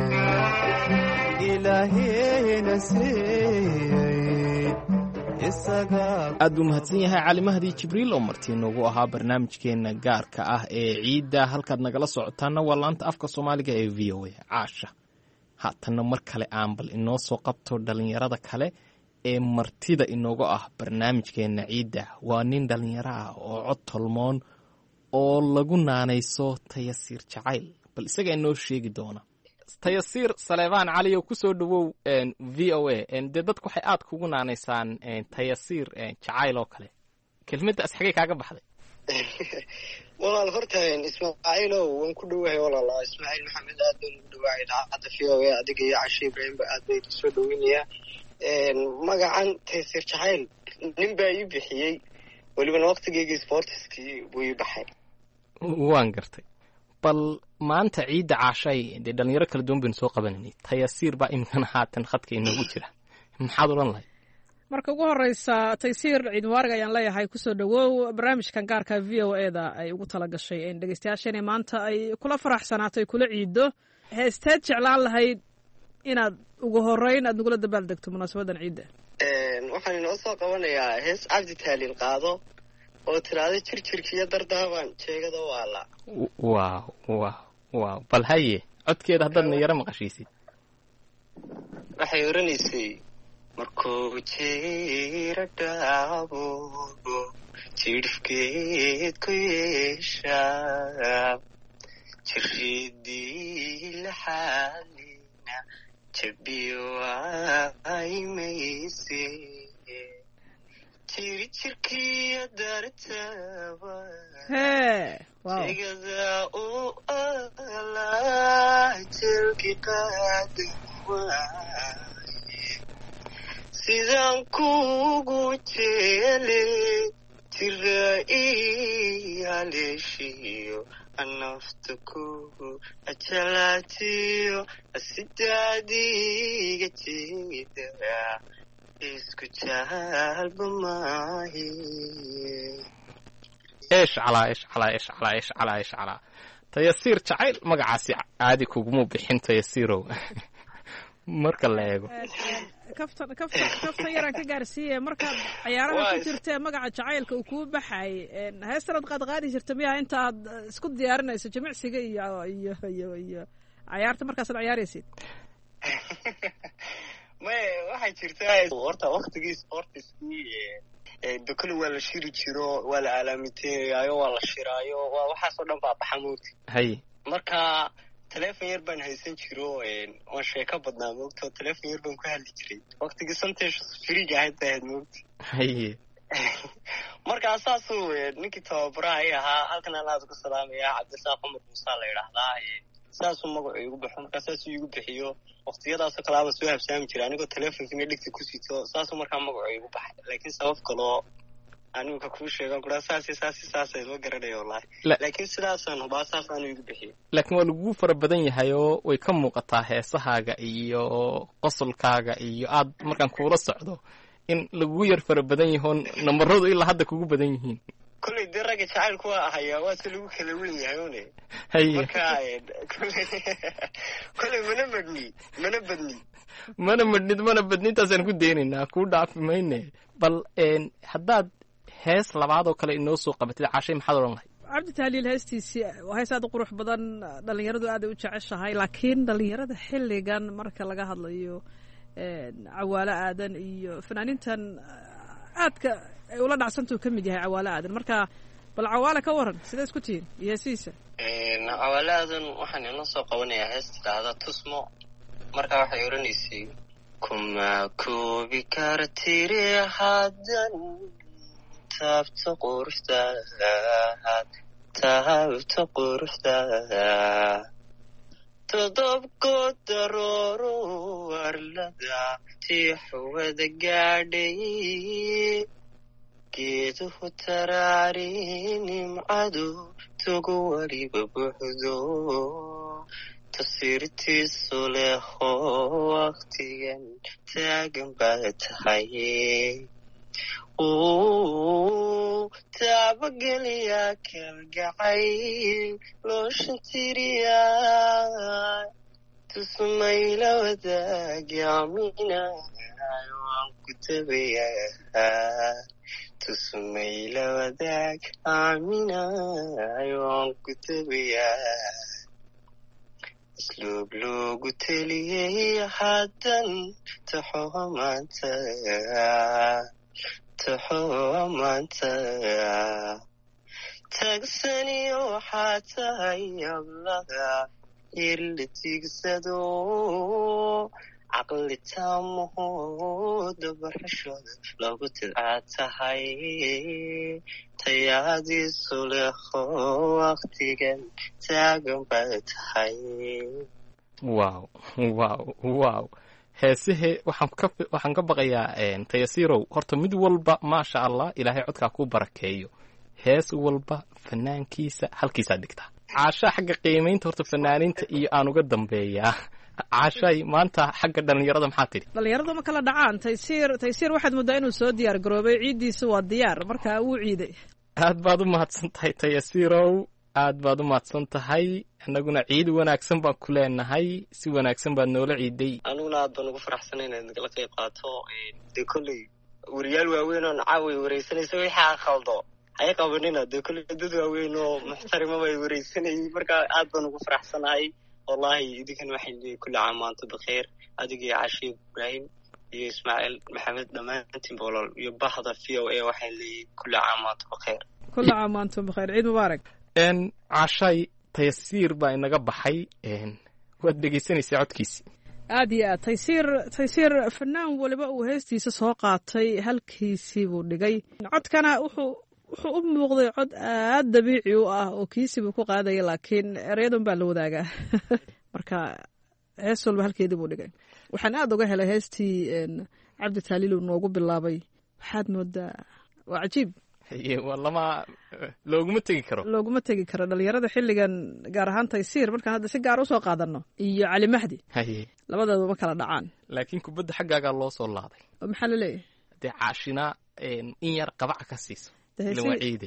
ilaahayna siiyey aad buu mahadsan yahay cali mahdi jibriil oo martii noogu ahaa barnaamijkeena gaarka ah ee ciidda halkaad nagala socotaana waa laanta afka soomaaliga ee v o a caasha haatanna mar kale aan bal inoo soo qabto dhalinyarada kale ee martida inoogu ah barnaamijkeena ciidda waa nin dhalinyaro ah oo cod tolmoon oo lagu naanayso tayasiir jacayl bal isaga inoo sheegi doona tayasiir saleebaan cali oo kusoo dhawow v o a dee dadku waxay aad kugu naanaysaan tayasiir jacayl oo kale kelmaddaas xagay kaaga baxday walaal horta ismaaciilow waan ku dhowahay walaala ismaaciil maxamed aad baan ugu dhawaacay idaacadda v o a adiga iyo cashe ibraahimba aad bay soo dhoweynayaa magacan tayasiir jacayl nin baa ii bixiyey welibana waqtigeygii sportiskii buu ii baxay waan gartay bal maanta ciidda caashay dee dhalinyaro kala duwan baynu soo qabananay tayasiir baa iminkana haatan khadka inoogu jira maxaad odhan lahay marka ugu horeysa taysiir ciid mubaarig ayaan leeyahay kusoo dhawow barnaamijkan gaarka v o eda ay ugu tala gashay dhegeystayaasheenay maanta ay kula faraxsanaato ay kula ciiddo heesteed jeclaan lahayd inaad ugu horeyn aad nagula dabaaldegto munaasabadan ciidda waxaan inoo soo qabanayaa hees cabdi taaliil qaado oo tiraada jirjirkiiyo dardaabaan jeegada waala wow bal haye codkeeda haddaadna yaro maqashiisid waxay oranaysay markuu jiira dhaabo jidhifkeed ku yeeshaa jiridii la xaalina jabiyo aymayse jiri jirkiiyo dartaba jegada u alaa jelki qaadan waaye sidaan kugu jeele tira ii haleeshiyo anafta kugu ajalaatiyo asidaadiga jeeda isku jaalba maahi eesh calaa tayasiir jacayl magacaasi caadi kuguma bixin tayasiirow marka la eego kaftan yaraan ka gaarsiiye markaad cayaaraha ku jirtee magaca jacaylka uu kuu baxay heestanaad qaadqaadi jirta miyaha inta aad isku diyaarinayso jimicsiga iyo cayaarta markaasaad cayaaraysid may waxay jirtaa horta waktigii sportiskii dokole waa la shiri jiro waa la calaamiteynayaayo waa la shiraayo waa waxaasoo dhan baa baxa moogta haye marka telefon yar baan haysan jiro oon sheeko badnaa moogta oo telefon yar baan ku hadli jiray waktigii santeesha friga ahayd bay ahayd moogta haye markaa saasuu ninkii tababaraha ay ahaa halkan alaad ku salaamaya cabdisaaq cumar muusa la idhaahdaa saasuu magacu igu baxo markaa saasuu igu bixiyo waqtiyadaasoo kale aba soo habsaami jira anigoo teleefonkina dhigta ku sito saasuu markaa magacu igu baxay laakiin sabab kaloo anigu ka kuu sheegan kuraa saasay loo garanaya wallahi laakiin sidaasaan hubaa saasaanu igu bixiyo laakiin waa lagugu fara badan yahay oo way ka muuqataa heesahaaga iyo qosolkaaga iyo aad markaan kuula socdo in lagugu yar fara badan yahoon nambaradu ilaa hadda kugu badan yihiin kolley dee ragga jacaylku waa ahayaa waa si lagu kala wen yahay one marka kolley mana badni intaasaan ku daynaynaa kuu dhaafi mayne bal haddaad hees labaadoo kale inoo soo qabatid caashay maxaad odhan lahay cabdi tahliil heestiisii waa hees aad u qurux badan dhalinyaradu aad ay u jeceshahay laakiin dhalinyarada xilligan marka laga hadlayo cawaalo aadan iyo fanaaniintan aadka ay ula dhacsantuu ka mid yahay cawaalo aadan marka bal cawaale ka waran sidee isku tihiin iyo heesihiisa cawaalo aadan waxaan inoo soo qabanayaa hees tidhaahda tusmo markaa waxay odhanaysay kuma koobi kara tiri haddan taabta quruxda todobkood darooro warlada tiixwada gaadhay geeduhu taraari nimcadu tugu waliba buuxdo tasirtiisu leho waqtigan taagan baa tahay taabageliya kalgacayl looshantiriya tusmayla wadaag amina waan ku tabayaa tusmayla wadaag amina waan ku tabayaa asluub loogu teliyey haddan taxoo maanta tagsaniyo waxaa tahay ablada hirla tiigsado caqli taamahooda barashooda loogu tidcaa tahay tayaadiisu leho waqtigan taagan baa tahay wow heesehe waxaan ka baqayaa tayasiirow horta mid walba maasha allah ilaahay codkaa kuu barakeeyo hees walba fanaankiisa halkiisaa dhigtaa caashaa xagga qiimaynta horta fanaaniinta iyo aan uga dambeeyaa caashay maanta xagga dhalinyarada maxaa tidhi dhalinyarada ma kala dhacaan taysiir waxaad moodaa inuu soo diyaar garoobay ciiddiisa waa diyaar markaa wuu ciiday aad baad u mahadsan tahay tayasiirow aad baad u mahadsan tahay annaguna ciid wanaagsan baan ku leenahay si wanaagsan baad noola ciiday aniguna aad baan ugu faraxsanay inaad nagala qayb qaato dee kolley wariyaal waaweyn oo nacaaway wareysanaysa wixii khaldo hay qabanina dee kolley dad waaweyn oo muxtarima bay wareysanayay marka aad baan ugu faraxsanahay wallahi idinkan waxay leeyihin kulli caam maanta bikheer adiga iyo cashi ibraahim iyo ismaaciil maxamed dhammaantiin boolol iyo bahda v o a waxay leeyihin kulli caam maanta bikheer kulli caam maanta bikheer ciid mubaarak cashay tayasiir baa inaga baxay waad dhegaysanaysaa codkiisi aad iyo aad taysiir fanaan waliba uu heestiisa soo qaatay halkiisii buu dhigay codkana wuxuu u muuqday cod aad dabiici u ah oo kiisibuu ku qaadaya laakiin ereyadun baa la wadaagaa marka hees walba halkeedii buu dhigay waxaan aad uga helay heestii cabdi taaliil uu noogu bilaabay waxaad moodaa waa cajiib looguma tegi karo dhalinyarada xilligan gaar ahaan taysiir markaan hadda si gaar usoo qaadano iyo cali mahdi labadooda ma kala dhacaan laakiin kubadda xaggaagaa loo soo laaday oo maxaa la leeyahay dee caashina in yar qabaca ka siiso waa ciide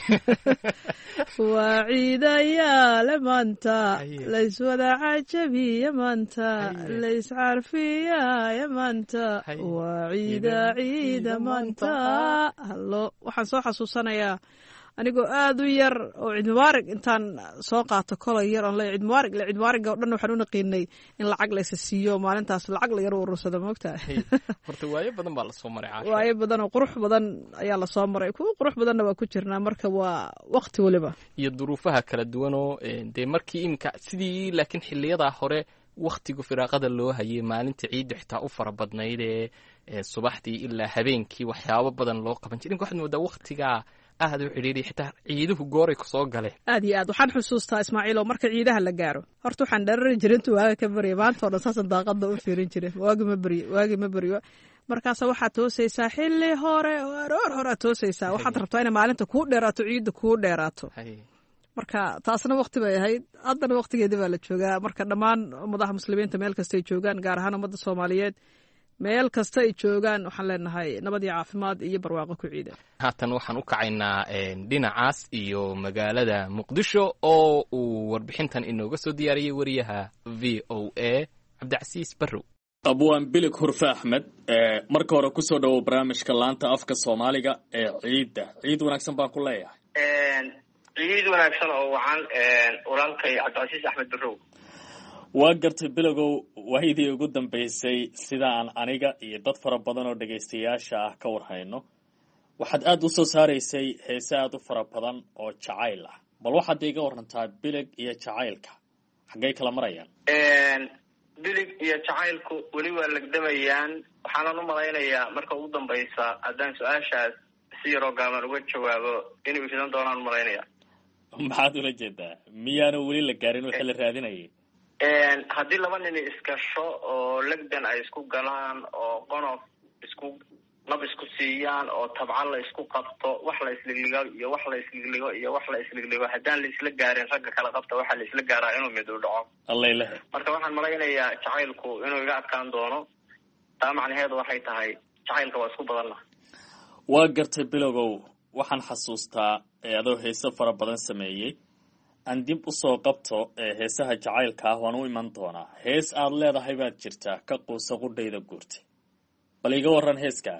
waa ciidayaale maanta layswada cajabiya maanta layscarfiyaaya maanta waa ciida maanta hallo waxaan soo xasuusanayaa anigoo aad u yar oo ciid mubaarig intaan soo qaato kolay yar oon leeyahay ciid mubaarig le ciid mubaarigga o dhan waxaan u naqiinay in lacag laysa siiyo maalintaas lacag la yar u urursado moogtahay horta waayo badan baa lasoo maray caasha waayo badan oo qurux badan ayaa lasoo maray kuwa qurux badanna waa ku jirnaa marka waa waqti waliba iyo duruufaha kala duwanoo dee markii iminka sidii laakiin xiliyadaa hore waktiga firaaqada loo hayay maalinta ciidda xitaa u fara badnayd ee subaxdii ilaa habeenkii waxyaabo badan loo qaban jiray waxaad moodaa waktigaa aad u cidhiidhi xitaa ciiduhu gooray ku soo galeen aad iyo aad waxaan xusuustaa ismaaciil oo marka ciidaha la gaaro horta waxaan dharari jiray intuu waaga ka barya maanta oo dhan saasan daaqadda u fiirin jiray waagi ma baryo markaasa waxaad toosaysaa xilli hore oo aroor horead toosaysaa waxaad rabtaa inay maalinta kuu dheeraato ciidda kuu dheeraato marka taasna wakti bay ahayd haddana waktigeedii baa la joogaa marka dhammaan ummadaha muslimiinta meel kasta ay joogaan gaar ahaan ummadda soomaaliyeed meel kasta ay joogaan waxaan leenahay nabad iyo caafimaad iyo barwaaqo ku ciida haatan waxaan u kacaynaa dhinacaas iyo magaalada muqdisho oo uu warbixintan inooga soo diyaariyey wariyaha v o a cabdicasiis barrow abwaan bilig hurfe axmed marka hore kusoo dhawow barnaamijka laanta afka soomaaliga ee ciidda ciid wanaagsan baan ku leeyahay ciid wanaagsan oo wacan walaalkay cabdicasiis axmed barrow waa gartay bilogow waahidii ugu dambaysay sida aan aniga iyo dad fara badan oo dhegaystayaasha ah ka warhayno waxaad aad u soo saaraysay heese aad u fara badan oo jacayl ah bal waxaad iga warantaa bilig iyo jacaylka xaggay kala marayaan bilig iyo jacaylku weli waa legdamayaan waxaanan u malaynayaa marka ugu dambaysa haddaan su-aashaas si yaroo gaaban uga jawaabo inay ujidan doonaan umalaynaya maxaad ula jeedaa miyaanu weli la gaarin wixii la raadinayay haddii laba nin iskasho oo legdan ay isku galaan oo qonof isku nab isku siiyaan oo tabcan la isku qabto wax la isligligo iyo wax la isligligo iyo wax la isligligo haddaan la isla gaarin ragga kala qabta waxaa la isla gaaraa inuu mid u dhaco allailahe marka waxaan malaynayaa jacaylku inuu iga adkaan doono taa macnaheedu waxay tahay jacaylka waa isku badanna waa gartay bilogow waxaan xasuustaa adoo heese fara badan sameeyey aan dib usoo qabto heesaha jacaylka ah waan u iman doonaa hees aad leedahay baad jirtaa ka quusa qudhayda guurtay bal iga waran heeskaa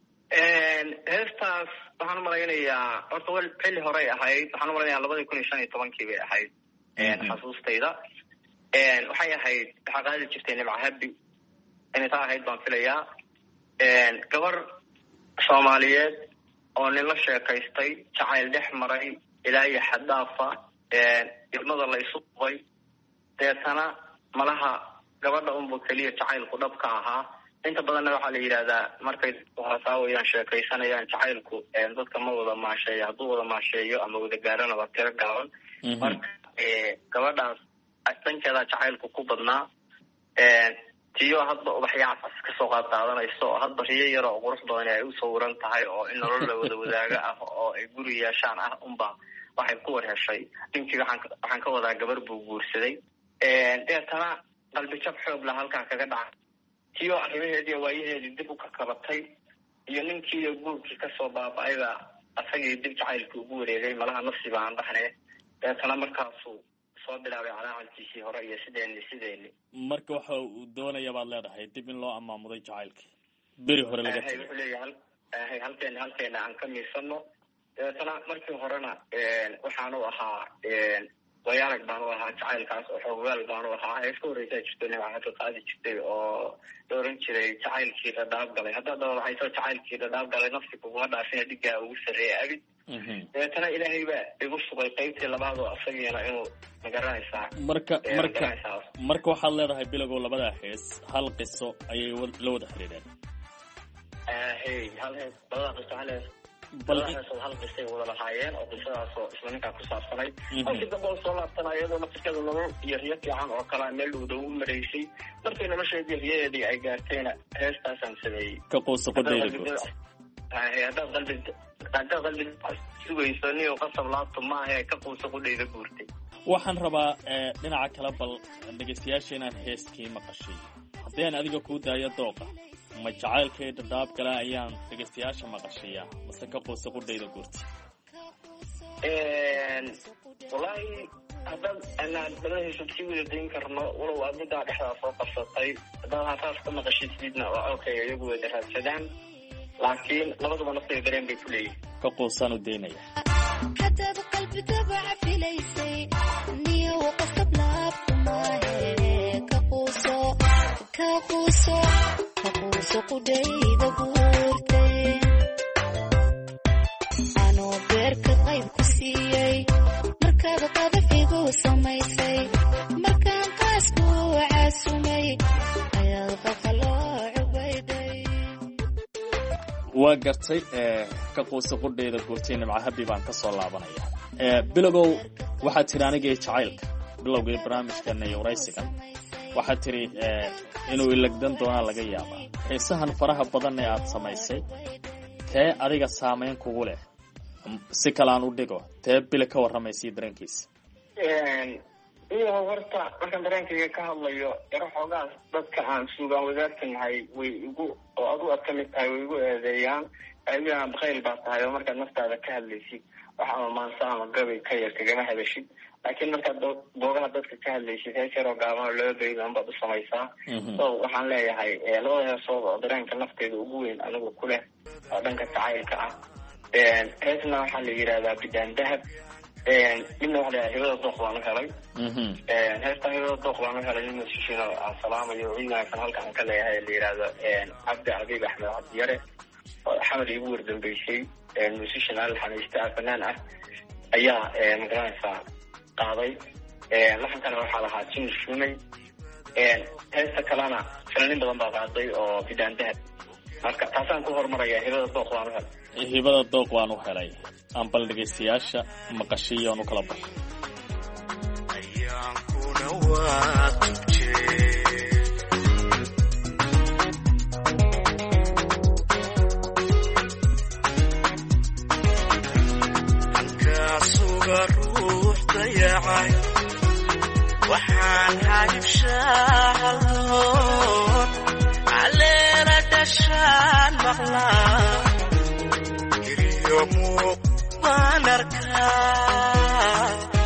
heestaas waxaan umalaynayaa horta xilli horey ahayd waxaan umalaynayaa 2015 bay ahayd xasuustayda waxay ahayd waxaa qaadi jirtay nimca habi inay taa ahayd baan filayaa gabar soomaaliyeed oo nin la sheekaystay jacayl dhex maray ilaa iyo xaddaafa ilmada la isu qubay deetana malaha gabadha unba keliya jacaylku dhabka ahaa inta badanna waxaa la yidhahdaa markay hasaawayaan sheekaysanayaan jacaylku dadka ma wada maasheeyo hadduu wada maasheeyo ama wada gaarana waa tiro gaaban marka gabadhaas dhankeedaa jacaylku ku badnaa tiyo hadba ubaxyaacas kasoo qaadqaadanayso oo hadba riyo yar oo qurux badan ay u sawiran tahay oo in nolol la wada wadaaga ah oo ay guri yeeshaan ah unba waxay ku war heshay ninkii waxaan ka wadaa gabar buu guursaday deetana qalbijab xoog la halkaa kaga dhacay tiyo arrimaheedii waayaheedii dib u kakabatay iyo ninkiiyo guurkii kasoo baaba-ayba asagii dib jacaylkii ugu wareegay malaha nafsiba aan dhahne deetana markaasuu soo bilaabay calaacalkiisii hore iyo sideeni marka waxa uu doonaya baad leedahay dib in loo amaamuday jacaylkii beri hore laga tagay wuxuu leeyahay halkeena aan ka miisano deetana markii horena waxaanu ahaa wayaarag baanu ahaa jacaylkaas oo xooggaal baanu ahaa heeska horeysaa jirto nimcahada qaadi jirtay oo la oran jiray jacaylkii dhadhaab galay haddaad dhawaacayso jacaylkii dhadhaab galay nafsi kuguma dhaafina dhigaa ugu sarreeya abid deetana ilaahay baa igu sugay qaybtii labaad oo asagiina inuu magaranaysaa marka waxaad leedahay bilogow labadaa hees hal qiso ayay la wada xiriireen hal hees labada qiso hal hees balheesoo hal qisay wada lahaayeen oo qisadaasoo isla ninkaa ku saabsanayd halkii dambe oo soo laabtana iyadoo naftirkeeda nolol iyo riyo fiican oo kalea meel dhowda ugu maraysay markay nolosheedii riyadeedii ay gaartayna heestaasaan sameeyey ka quusa qudhayda guurtay haddaad qalbi sugayso niyo qasab laabto maaha ka quusa qudhayda guurtay waxaan rabaa dhinaca kale bal dhegaystayaasha inaan heeskii maqashay haddii aan adiga kuu daayo dooqa ma jacaylkay dhadhaab gala ayaan dhegaystayaasha maqashiyaa mase ka quusa qudhayda guurtay wallaahi haddaad anaan badahaysa sii wada dayn karno walow aad middaa dhexdaa soo qabsatay haddaad hataas ka maqashidsidna waa okay iyagu wada raadsadaan laakiin labaduba naftay dareen bay ku leeyihin ka quusaan u daynaya hadaad qalbi dabaca filaysay niyo qasab laabku maahe ka quuso qudhayda guurtay anoo beerka qayb ku siiyey markaad qadaf igu samaysay markaan qaasku caasumay ayaad qaqaloo cubayday waa gartay ka quusa qudhayda guurtay nimca habi baan ka soo laabanaya bilowgow waxaad tiri aniga iyo jacaylka bilowgii barnaamijkan iyo waraysigan waxaad tiri inuu ilagdan doonaa laga yaabaa xiisahan faraha badan ee aad samaysay tee adiga saamayn kugu leh si kale aan u dhigo tee bila ka warramaysay dareenkiisa iyo horta markaan dareenkayga ka hadlayo yaro xoogaas dadka aan suugaan wadaagtanahay way igu oo adu aad ka mid tahay way igu eedeeyaan adiga bakayl baa tahay oo markaad naftaada ka hadlaysid wax ama maansa ama gabay ka yar kagama hadashid laakiin markaad boogaha dadka ka hadlaysid hees yaroo gaaban oo laba baydan baad u samaysaa so waxaan leeyahay labada heesood oo dareenka nafteeda ugu weyn anigu ku leh oo dhanka jacaylka ah heesna waxaa la yidhahdaa bidaan dahab midna waxa la hibada dooq baan u helay heesta hibada dooq baan u helay nin musishiin aan salaamayo ciidankan halka aan ka leeyahay la yidhaahdo cabdi cabiib axmed cabdiyare oo xamar iigu wardambeysay musishin alxanaysta fanaan ah ayaa magaranaysaa qaaday laxankana waxaa lahaa jin shumay heesta kalena fanaaniin badan baa qaaday oo bidaan dahab marka taasaan ku horumaraya hibada dooq baan u helay hibada dooq baan u helay aan bal dhegaystayaasha maqashiyo aan u kala baxo ayaankuna waa tubjee halkaasuga ruux dayacay waxaan hayibshaahaldoon caleena dhashaan maqlaa baan arkaa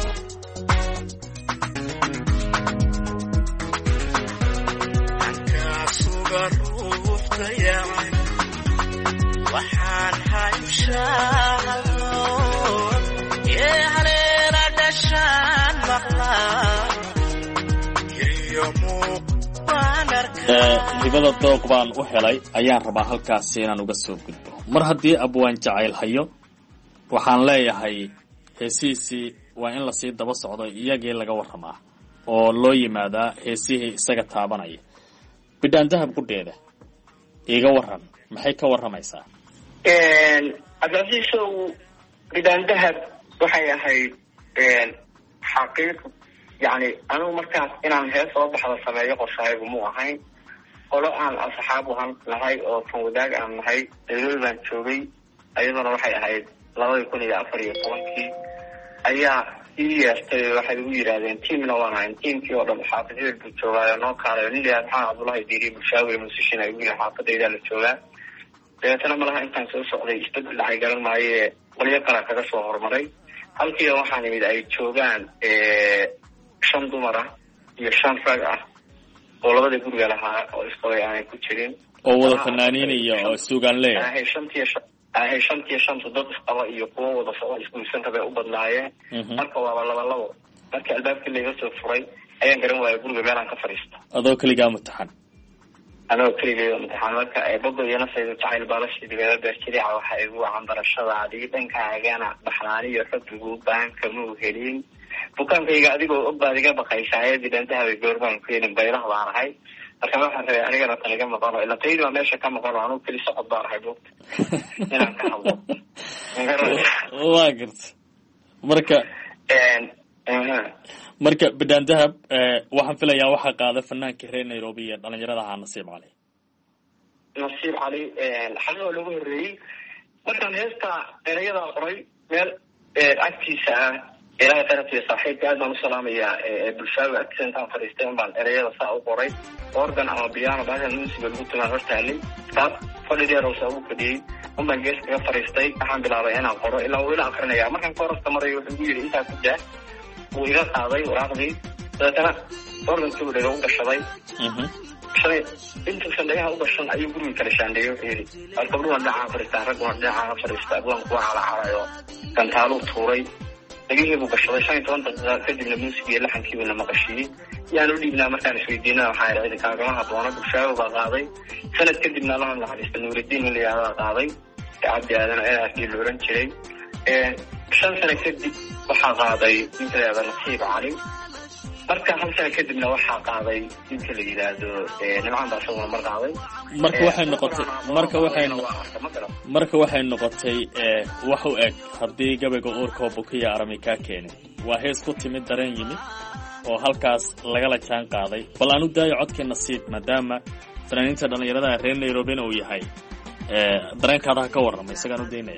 halkaasuga ruux dayacay waxaan hayibshaahaldoon yee haleena dhashaan maqlaa kiriyo muuq baan arkaa hibada dooq baan u helay ayaan rabaa halkaasi inaan uga soo gudbo mar haddii abwaan jacayl hayo waxaan leeyahay heesihiisii waa in lasii daba socdo iyagii laga warramaa oo loo yimaadaa heesihii isaga taabanaya bidhaan dahab qudheeda iiga warran maxay ka warramaysaa cabdilcasiisow bidhaan dahab waxay ahayd xaqiiq yani anigu markaas inaan hees soo baxda sameeyo qorshahaygu mu ahayn qolo aan asxaab uhan nahay oo fan wadaag aan nahay nairobi baan joogay ayaduna waxay ahayd 2014 ayaa ii yeertay waxay ugu yiraahdeen teamna waan ahayn teamkii oo dhan xaafadada buu joogaayo noo kaalayo nin liyaa maxaa Cabdullaahi diiri bulshaawe musishin ay ugu yiraahdeen xaafadayda la joogaa deetana malaha intaan soo socday isbedel dhacay garan maaye qolyo kale kaga soo hormaray halkii waxaan imid ay joogaan 5 dumar ah iyo 5 rag ah oo labada guriga lahaa oo isqabay aanay ku jirin oo wada fanaaniin iyo oo suugaan leeyahay shantii shanta dad isqaba iyo kuwo wada socda isguursanta bay u badnaayeen marka waaba labo marka albaabkii laga soo furay ayaan garan waayay guriga meelaan ka fadhiista adoo keligaa mutaxan marka bogo iyo nafayda jacayl baalashii digada beerjiriica waxa igu wacan barashada adigi dhankaagana baxnaaniyo xubbigu baanka muu helin bukaankayga adigoo og baad iga baqaysaa ayadii dhantahabay goorbaan ku helin baylaha baan ahay marka waxaan rabay anigana tan iga maqano ila taydi waa meesha ka maqano anugu keli socod baan ahay buugta inaan ka hadlo waa garta marka bidhaan dahab waxaan filayaa waxaa qaada fanaankii reer Nairobi iyo dhalinyarada ahaa Nasiib Cali xaloo lagu horeeyey markaan heesta erayada qoray meel agtiisa ah ilaahay qarabtiisa saaxiibka aad baan u salaamayaa bulshada agtiisa intaan fadhiistay baan erayada saa u qoray organ ama piano baahan musiga lagu tumaa hortaalay taas fadhideer oo soo fadhiyay baan gees kaga fadhiistay waxaan bilaabay inaan qoro ilaa uu ila akhrinayaa markaan korasta maray wuxuu yiri inta ku jaa uu iga qaaday waraaqdii dadana organkii uu dhaga u gashaday inta sanadaha u gashan ayuu guriga kala shaandheeyay wuxuu yiri alkabruha dhacaa fadhiistaa raguna dhacaa fadhiistaa bulan kuwa calaacalayo kantaalu tuuray dhagihii buu gashaday 15 daqiiqo kadibna muusigii laxankii buu na maqashiyey yaan u dhiibnaa markaan isweydiinaa waxaa yidhi kaagama habboona bulshaawo baa qaaday sanad kadibna allaha naxariista nuuridiin liyaada qaaday cabdi aadan aadkii la oran jiray 5 sano kadib waxaa qaaday ninka la yidhaahdo Nasiib Cali marka hal sano kadibna waxaa qaaday inta la yidhaahdo nimcaan baa isaguna mar qaaday. marka waxay noqotay wax u eg haddii gabayga uurkoo bukiya arami kaa keenin. waa hees ku timid dareen yimid oo halkaas lagala jaan qaaday. bal aan u daayo codkii Nasiib maadaama fanaaniinta dhallinyarada reer Nairobina uu yahay dareenkaada ha ka warrama isagaan u daynaya.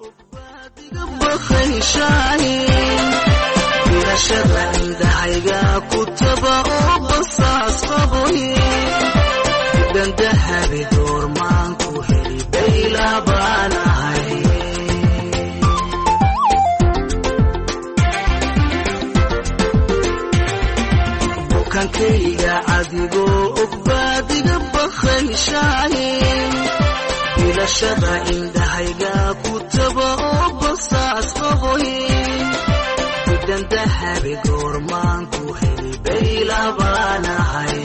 bukankayga adigoo ogbaadiga bakhayshaayeen filashada indhahayga ku taba oo basaas qaboyeen gudan dahabi goormaan ku heli baylabaanahay.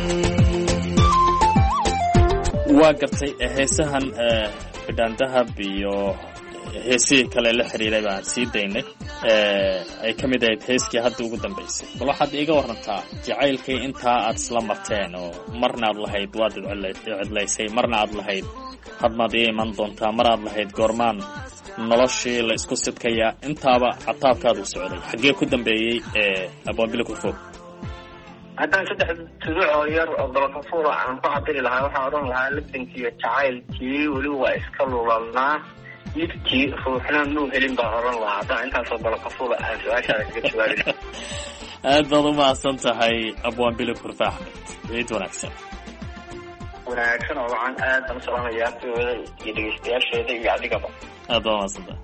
waa gartay heesahan bidhaan dahab iyo heesihii kale la xiriiray baan sii daynay ay ka mid ahayd heeskii hadda ugu dambaysay. bal waxaad iiga warantaa jacaylkii intaa aad isla marteen oo marna aad lahayd waad cidlaysay, marna aad lahayd hadmaad ii iman doontaa, mar aad lahayd goormaan noloshii la isku sidkayaa, intaaba cataabkaadu socday xaggee ku dambeeyey abwaanbili ku fog? haddaan 3 tuduc oo yar oo dalkafuula aan ku cabiri lahaa waxaan odhan lahaa labdankiiyo jacaylkii weli waa iska lulanaa midkii ruuxna nuu helin baan odhan lahaa. haddaan intaasoo dalkafuula aan su-aashaada kaga jawaabi lahaa. aad baad u mahadsan tahay abwaanbili kurfa axmed. ciid wanaagsan oo wacan aad baan u salaamayaa artooda iyo dhegeystayaasheeda iyo adigaba. aad baa mahadsan tahay.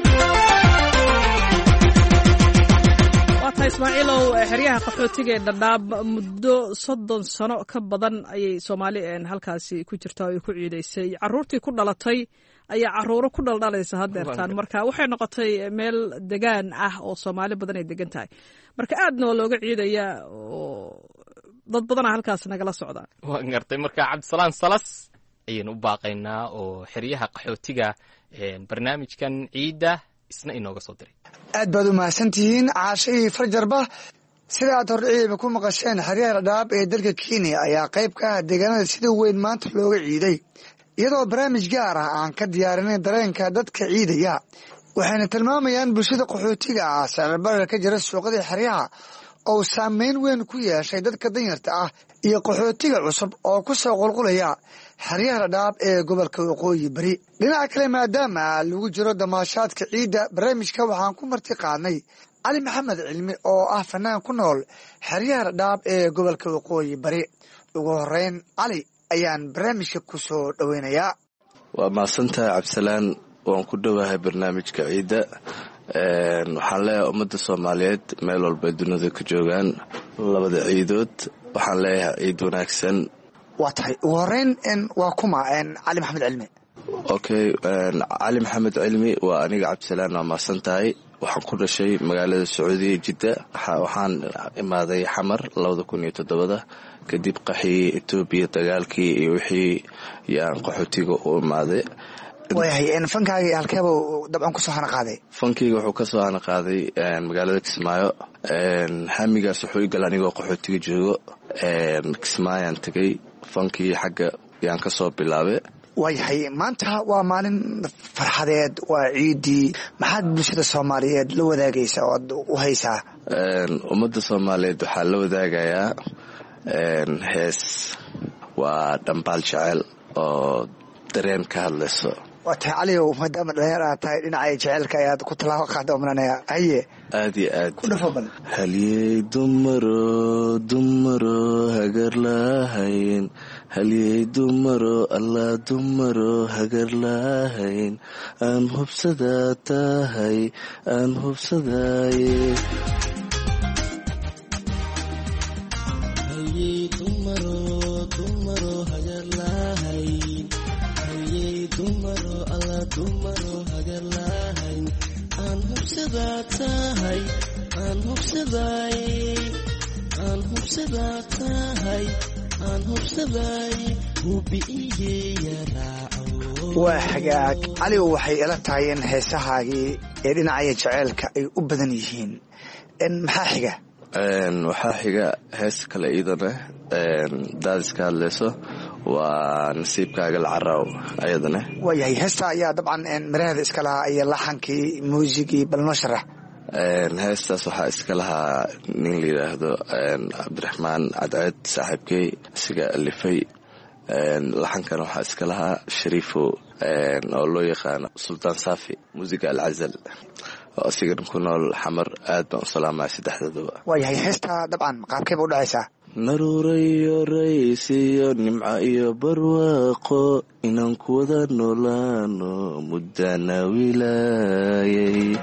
waa tahay Ismaaciilow, xeryaha qaxootiga ee Dhadhaab muddo 30 sano ka badan ayay Soomaali halkaasi ku jirtaa oo ay ku ciidaysay. carruurtii ku dhalatay ayaa carruuro ku dhaldhalaysa haddeertaan. marka waxay noqotay meel degaan ah oo Soomaali badan ay degan tahay. marka aadna waa looga ciidayaa oo dad badana halkaas nagala socda. waan gartay. marka Cabdisalaan Salas ayaynu u baaqaynaa oo xeryaha qaxootiga barnaamijkan ciida isna inooga soo diray. aad baad u mahadsantihiin Caashe iyo Farjarba. sida aad hordhiciiba ku maqasheen, xeryaha Dhadhaab ee dalka Kenya ayaa qayb ka ah deegaanada sida weyn maanta looga ciiday, iyadoo barnaamij gaar ah aan ka diyaarinay dareenka dadka ciidaya. waxayna tilmaamayaan bulshada qaxootiga ah sicir-barar ka jira suuqada xeryaha oo saameyn weyn ku yeeshay dadka danyarta ah iyo qaxootiga cusub oo ku soo qulqulaya xeryaha Dhadhaab ee gobolka Waqooyi Bari. dhinaca kale, maadaama lagu jiro damaashaadka ciidda, barnaamijka waxaan ku marti qaadnay Cali Maxamed Cilmi oo ah fanaan ku nool xeryaha Dhadhaab ee gobolka Waqooyi Bari. ugu horeyn, Cali ayaan barnaamijka ku soo dhaweynayaa. waa mahadsantahay Cabdisalaan, waan ku dhowahay barnaamijka ciidda. waxaan leeyahay ummadda Soomaaliyeed meel walba dunida ka joogaan labada ciidood, waxaan leeyahay ciid wanaagsan. waa tahay. ugu horeyn waa kuma Cali Maxamed Cilmi? okay, Cali Maxamed Cilmi waa aniga. Cabdisalaan, waa mahadsantahay. waxaan ku dhashay magaalada Sacuudiya Jidda. waxaan imaaday Xamar 2007 kadib qaxii Ethiopia dagaalkii iyo wixii yaan qaxootiga u imaaday. waayahay fankaaga halkeeba dabcan kusoo hana qaaday? fankayga wuxuu ka soo hana qaaday magaalada Kismaayo. hamigaas wuxuu igal anigoo qaxootiga joogo. Kismaayaan tegay, fankii xagga yaan ka soo bilaabay. waayahay, maanta waa maalin farxadeed, waa ciidii. maxaad bulshada Soomaaliyeed la wadaagaysa oo aad u haysaa? ummadda Soomaaliyeed waxaa la wadaagayaa hees. waa dhambaal jecel oo dareen ka hadlayso. waa tahay Caliow, maadaama dhalinyar aad tahay dhinacay jecelka ayaad ku talaabo qaada umranaya. haye aad iyo aad ku dhafo bal. halyey dumaro hagar lahayn, halyey dumaro allah dumaro hagar lahayn, aan hubsadaa tahay aan hubsadaaye. waa xagaag. Caliw, waxay ila tahay in heesahaagii ee dhinacaya jaceylka ay u badan yihiin. maxaa xiga? waxaa xiga hees kale iidana daadiska hadleyso waa nasiibkaaga lacaraw ayadana. waayahay heesta ayaa dabcan miraheeda iska lahaa iyo laxankii muusigii bal noo sharax. heestaas waxaa iska lahaa nin la yidhaahdo cabdiraxmaan cadceed saaxiibkey isiga alifay. laxankan waxaa iska lahaa shariifo oo loo yaqaano sultaan saafi muusiga alcazal oo asigana ku nool xamar. aad baan u salaamaya saddexdooduba. waayahay heesta dabcan qaabkeeba u dhacaysaa? naruurayo rays iyo nimco iyo barwaaqo inaan ku wada noolaano muddana wilaayay.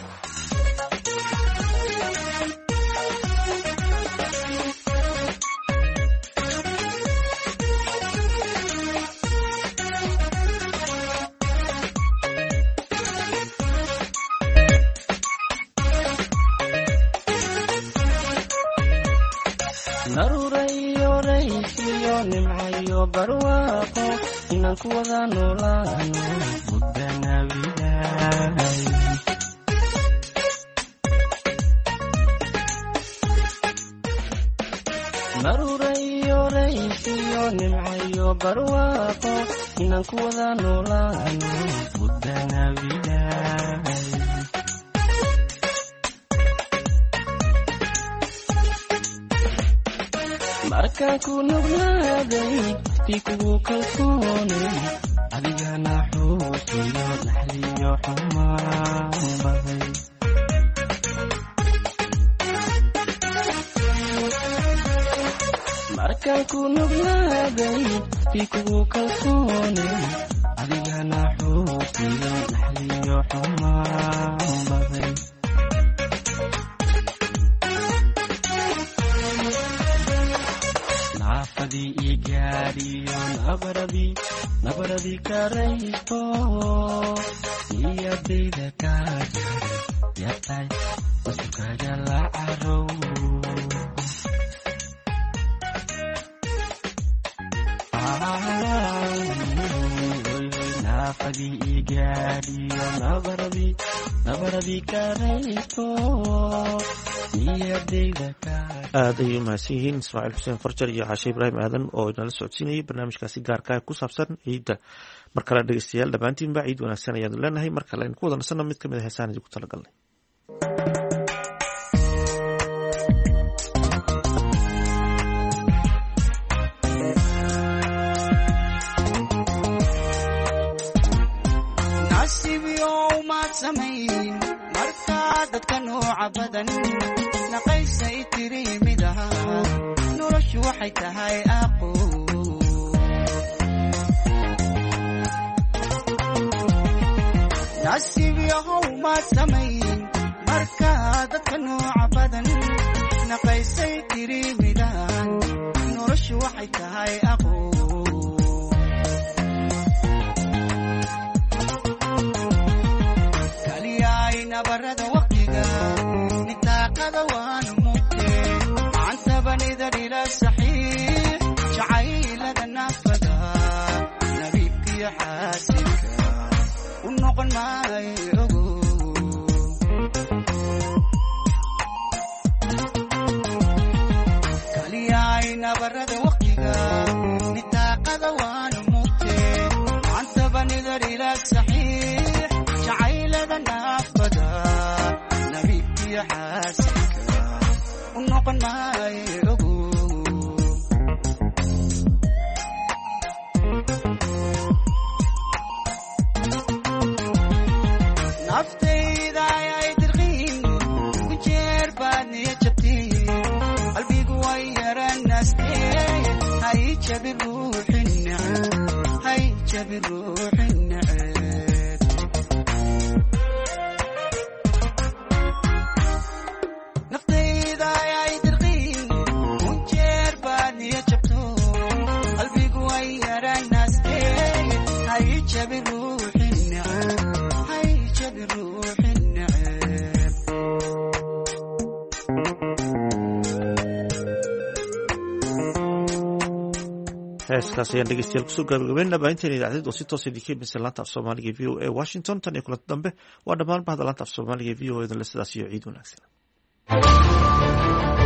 barwaaqo inaan ku wada noolaano muddana wilaay. naruurayo raysiyo nimcayo barwaaqo inaan ku wada noolaano muddana wilaay. markaan ku nugnaaday tii kugu kalsoonay adigana xuusiyo naxliyo xumaan baday. markaan ku nugnaaday tii kugu kalsoonay adigana xuusiyo naxliyo xumaan baday. naafadii igaadhiyo nabaradii karaysto niyadayda kaaja yatay wasukaaga la carow. naafadii igaadhiyo nabaradii karaysto niyadayda aad ayay umahadsan yihiin ismaaciil xuseen farjar iyo caashe ibraahim aadan oo inala socodsiinayay barnaamijkaasi gaarka ku saabsan ciidda. mar kale dhegeystayaal dhammaantiinba ciid wanaagsan ayaanu leenahay. mar kale aynu ku wada nasanno mid ka mid a heesaan idinku talagalnay. dadka nooca badan naqaysay tiri midaha noloshu waxay tahay aqo. nasiib yahow maad samayn marka dadka nooca badan naqaysay tiri midahan noloshu waxay tahay aqo. kaliyaay nabarada nitaaqada waan mugte macantabanida dhila saxiix jacaylada naafada nabiibkiyo xaasilka u noqon maayo ogo. kaliyaay nabarada waqtiga nitaaqada waan mugte macantabanida dhila saxiix jacaylada naafada xaasilka u noqon maayo ogo. naftayda ayay dirqiin ku jeer baad niya jabtiin qalbigu way yaranaastee hay jabi ruuxin neceb. heeskaas ayaan dhegeystayaal kusoo gabagabeynaa baahinteena idaacaded oo si toos idinka imaysa laanta af soomaaliga v o a washington. tan iyo kulanta dambe waa dhammaan bahda laanta af soomaaliga v o a dan le sidaas iyo ciid wanaagsan.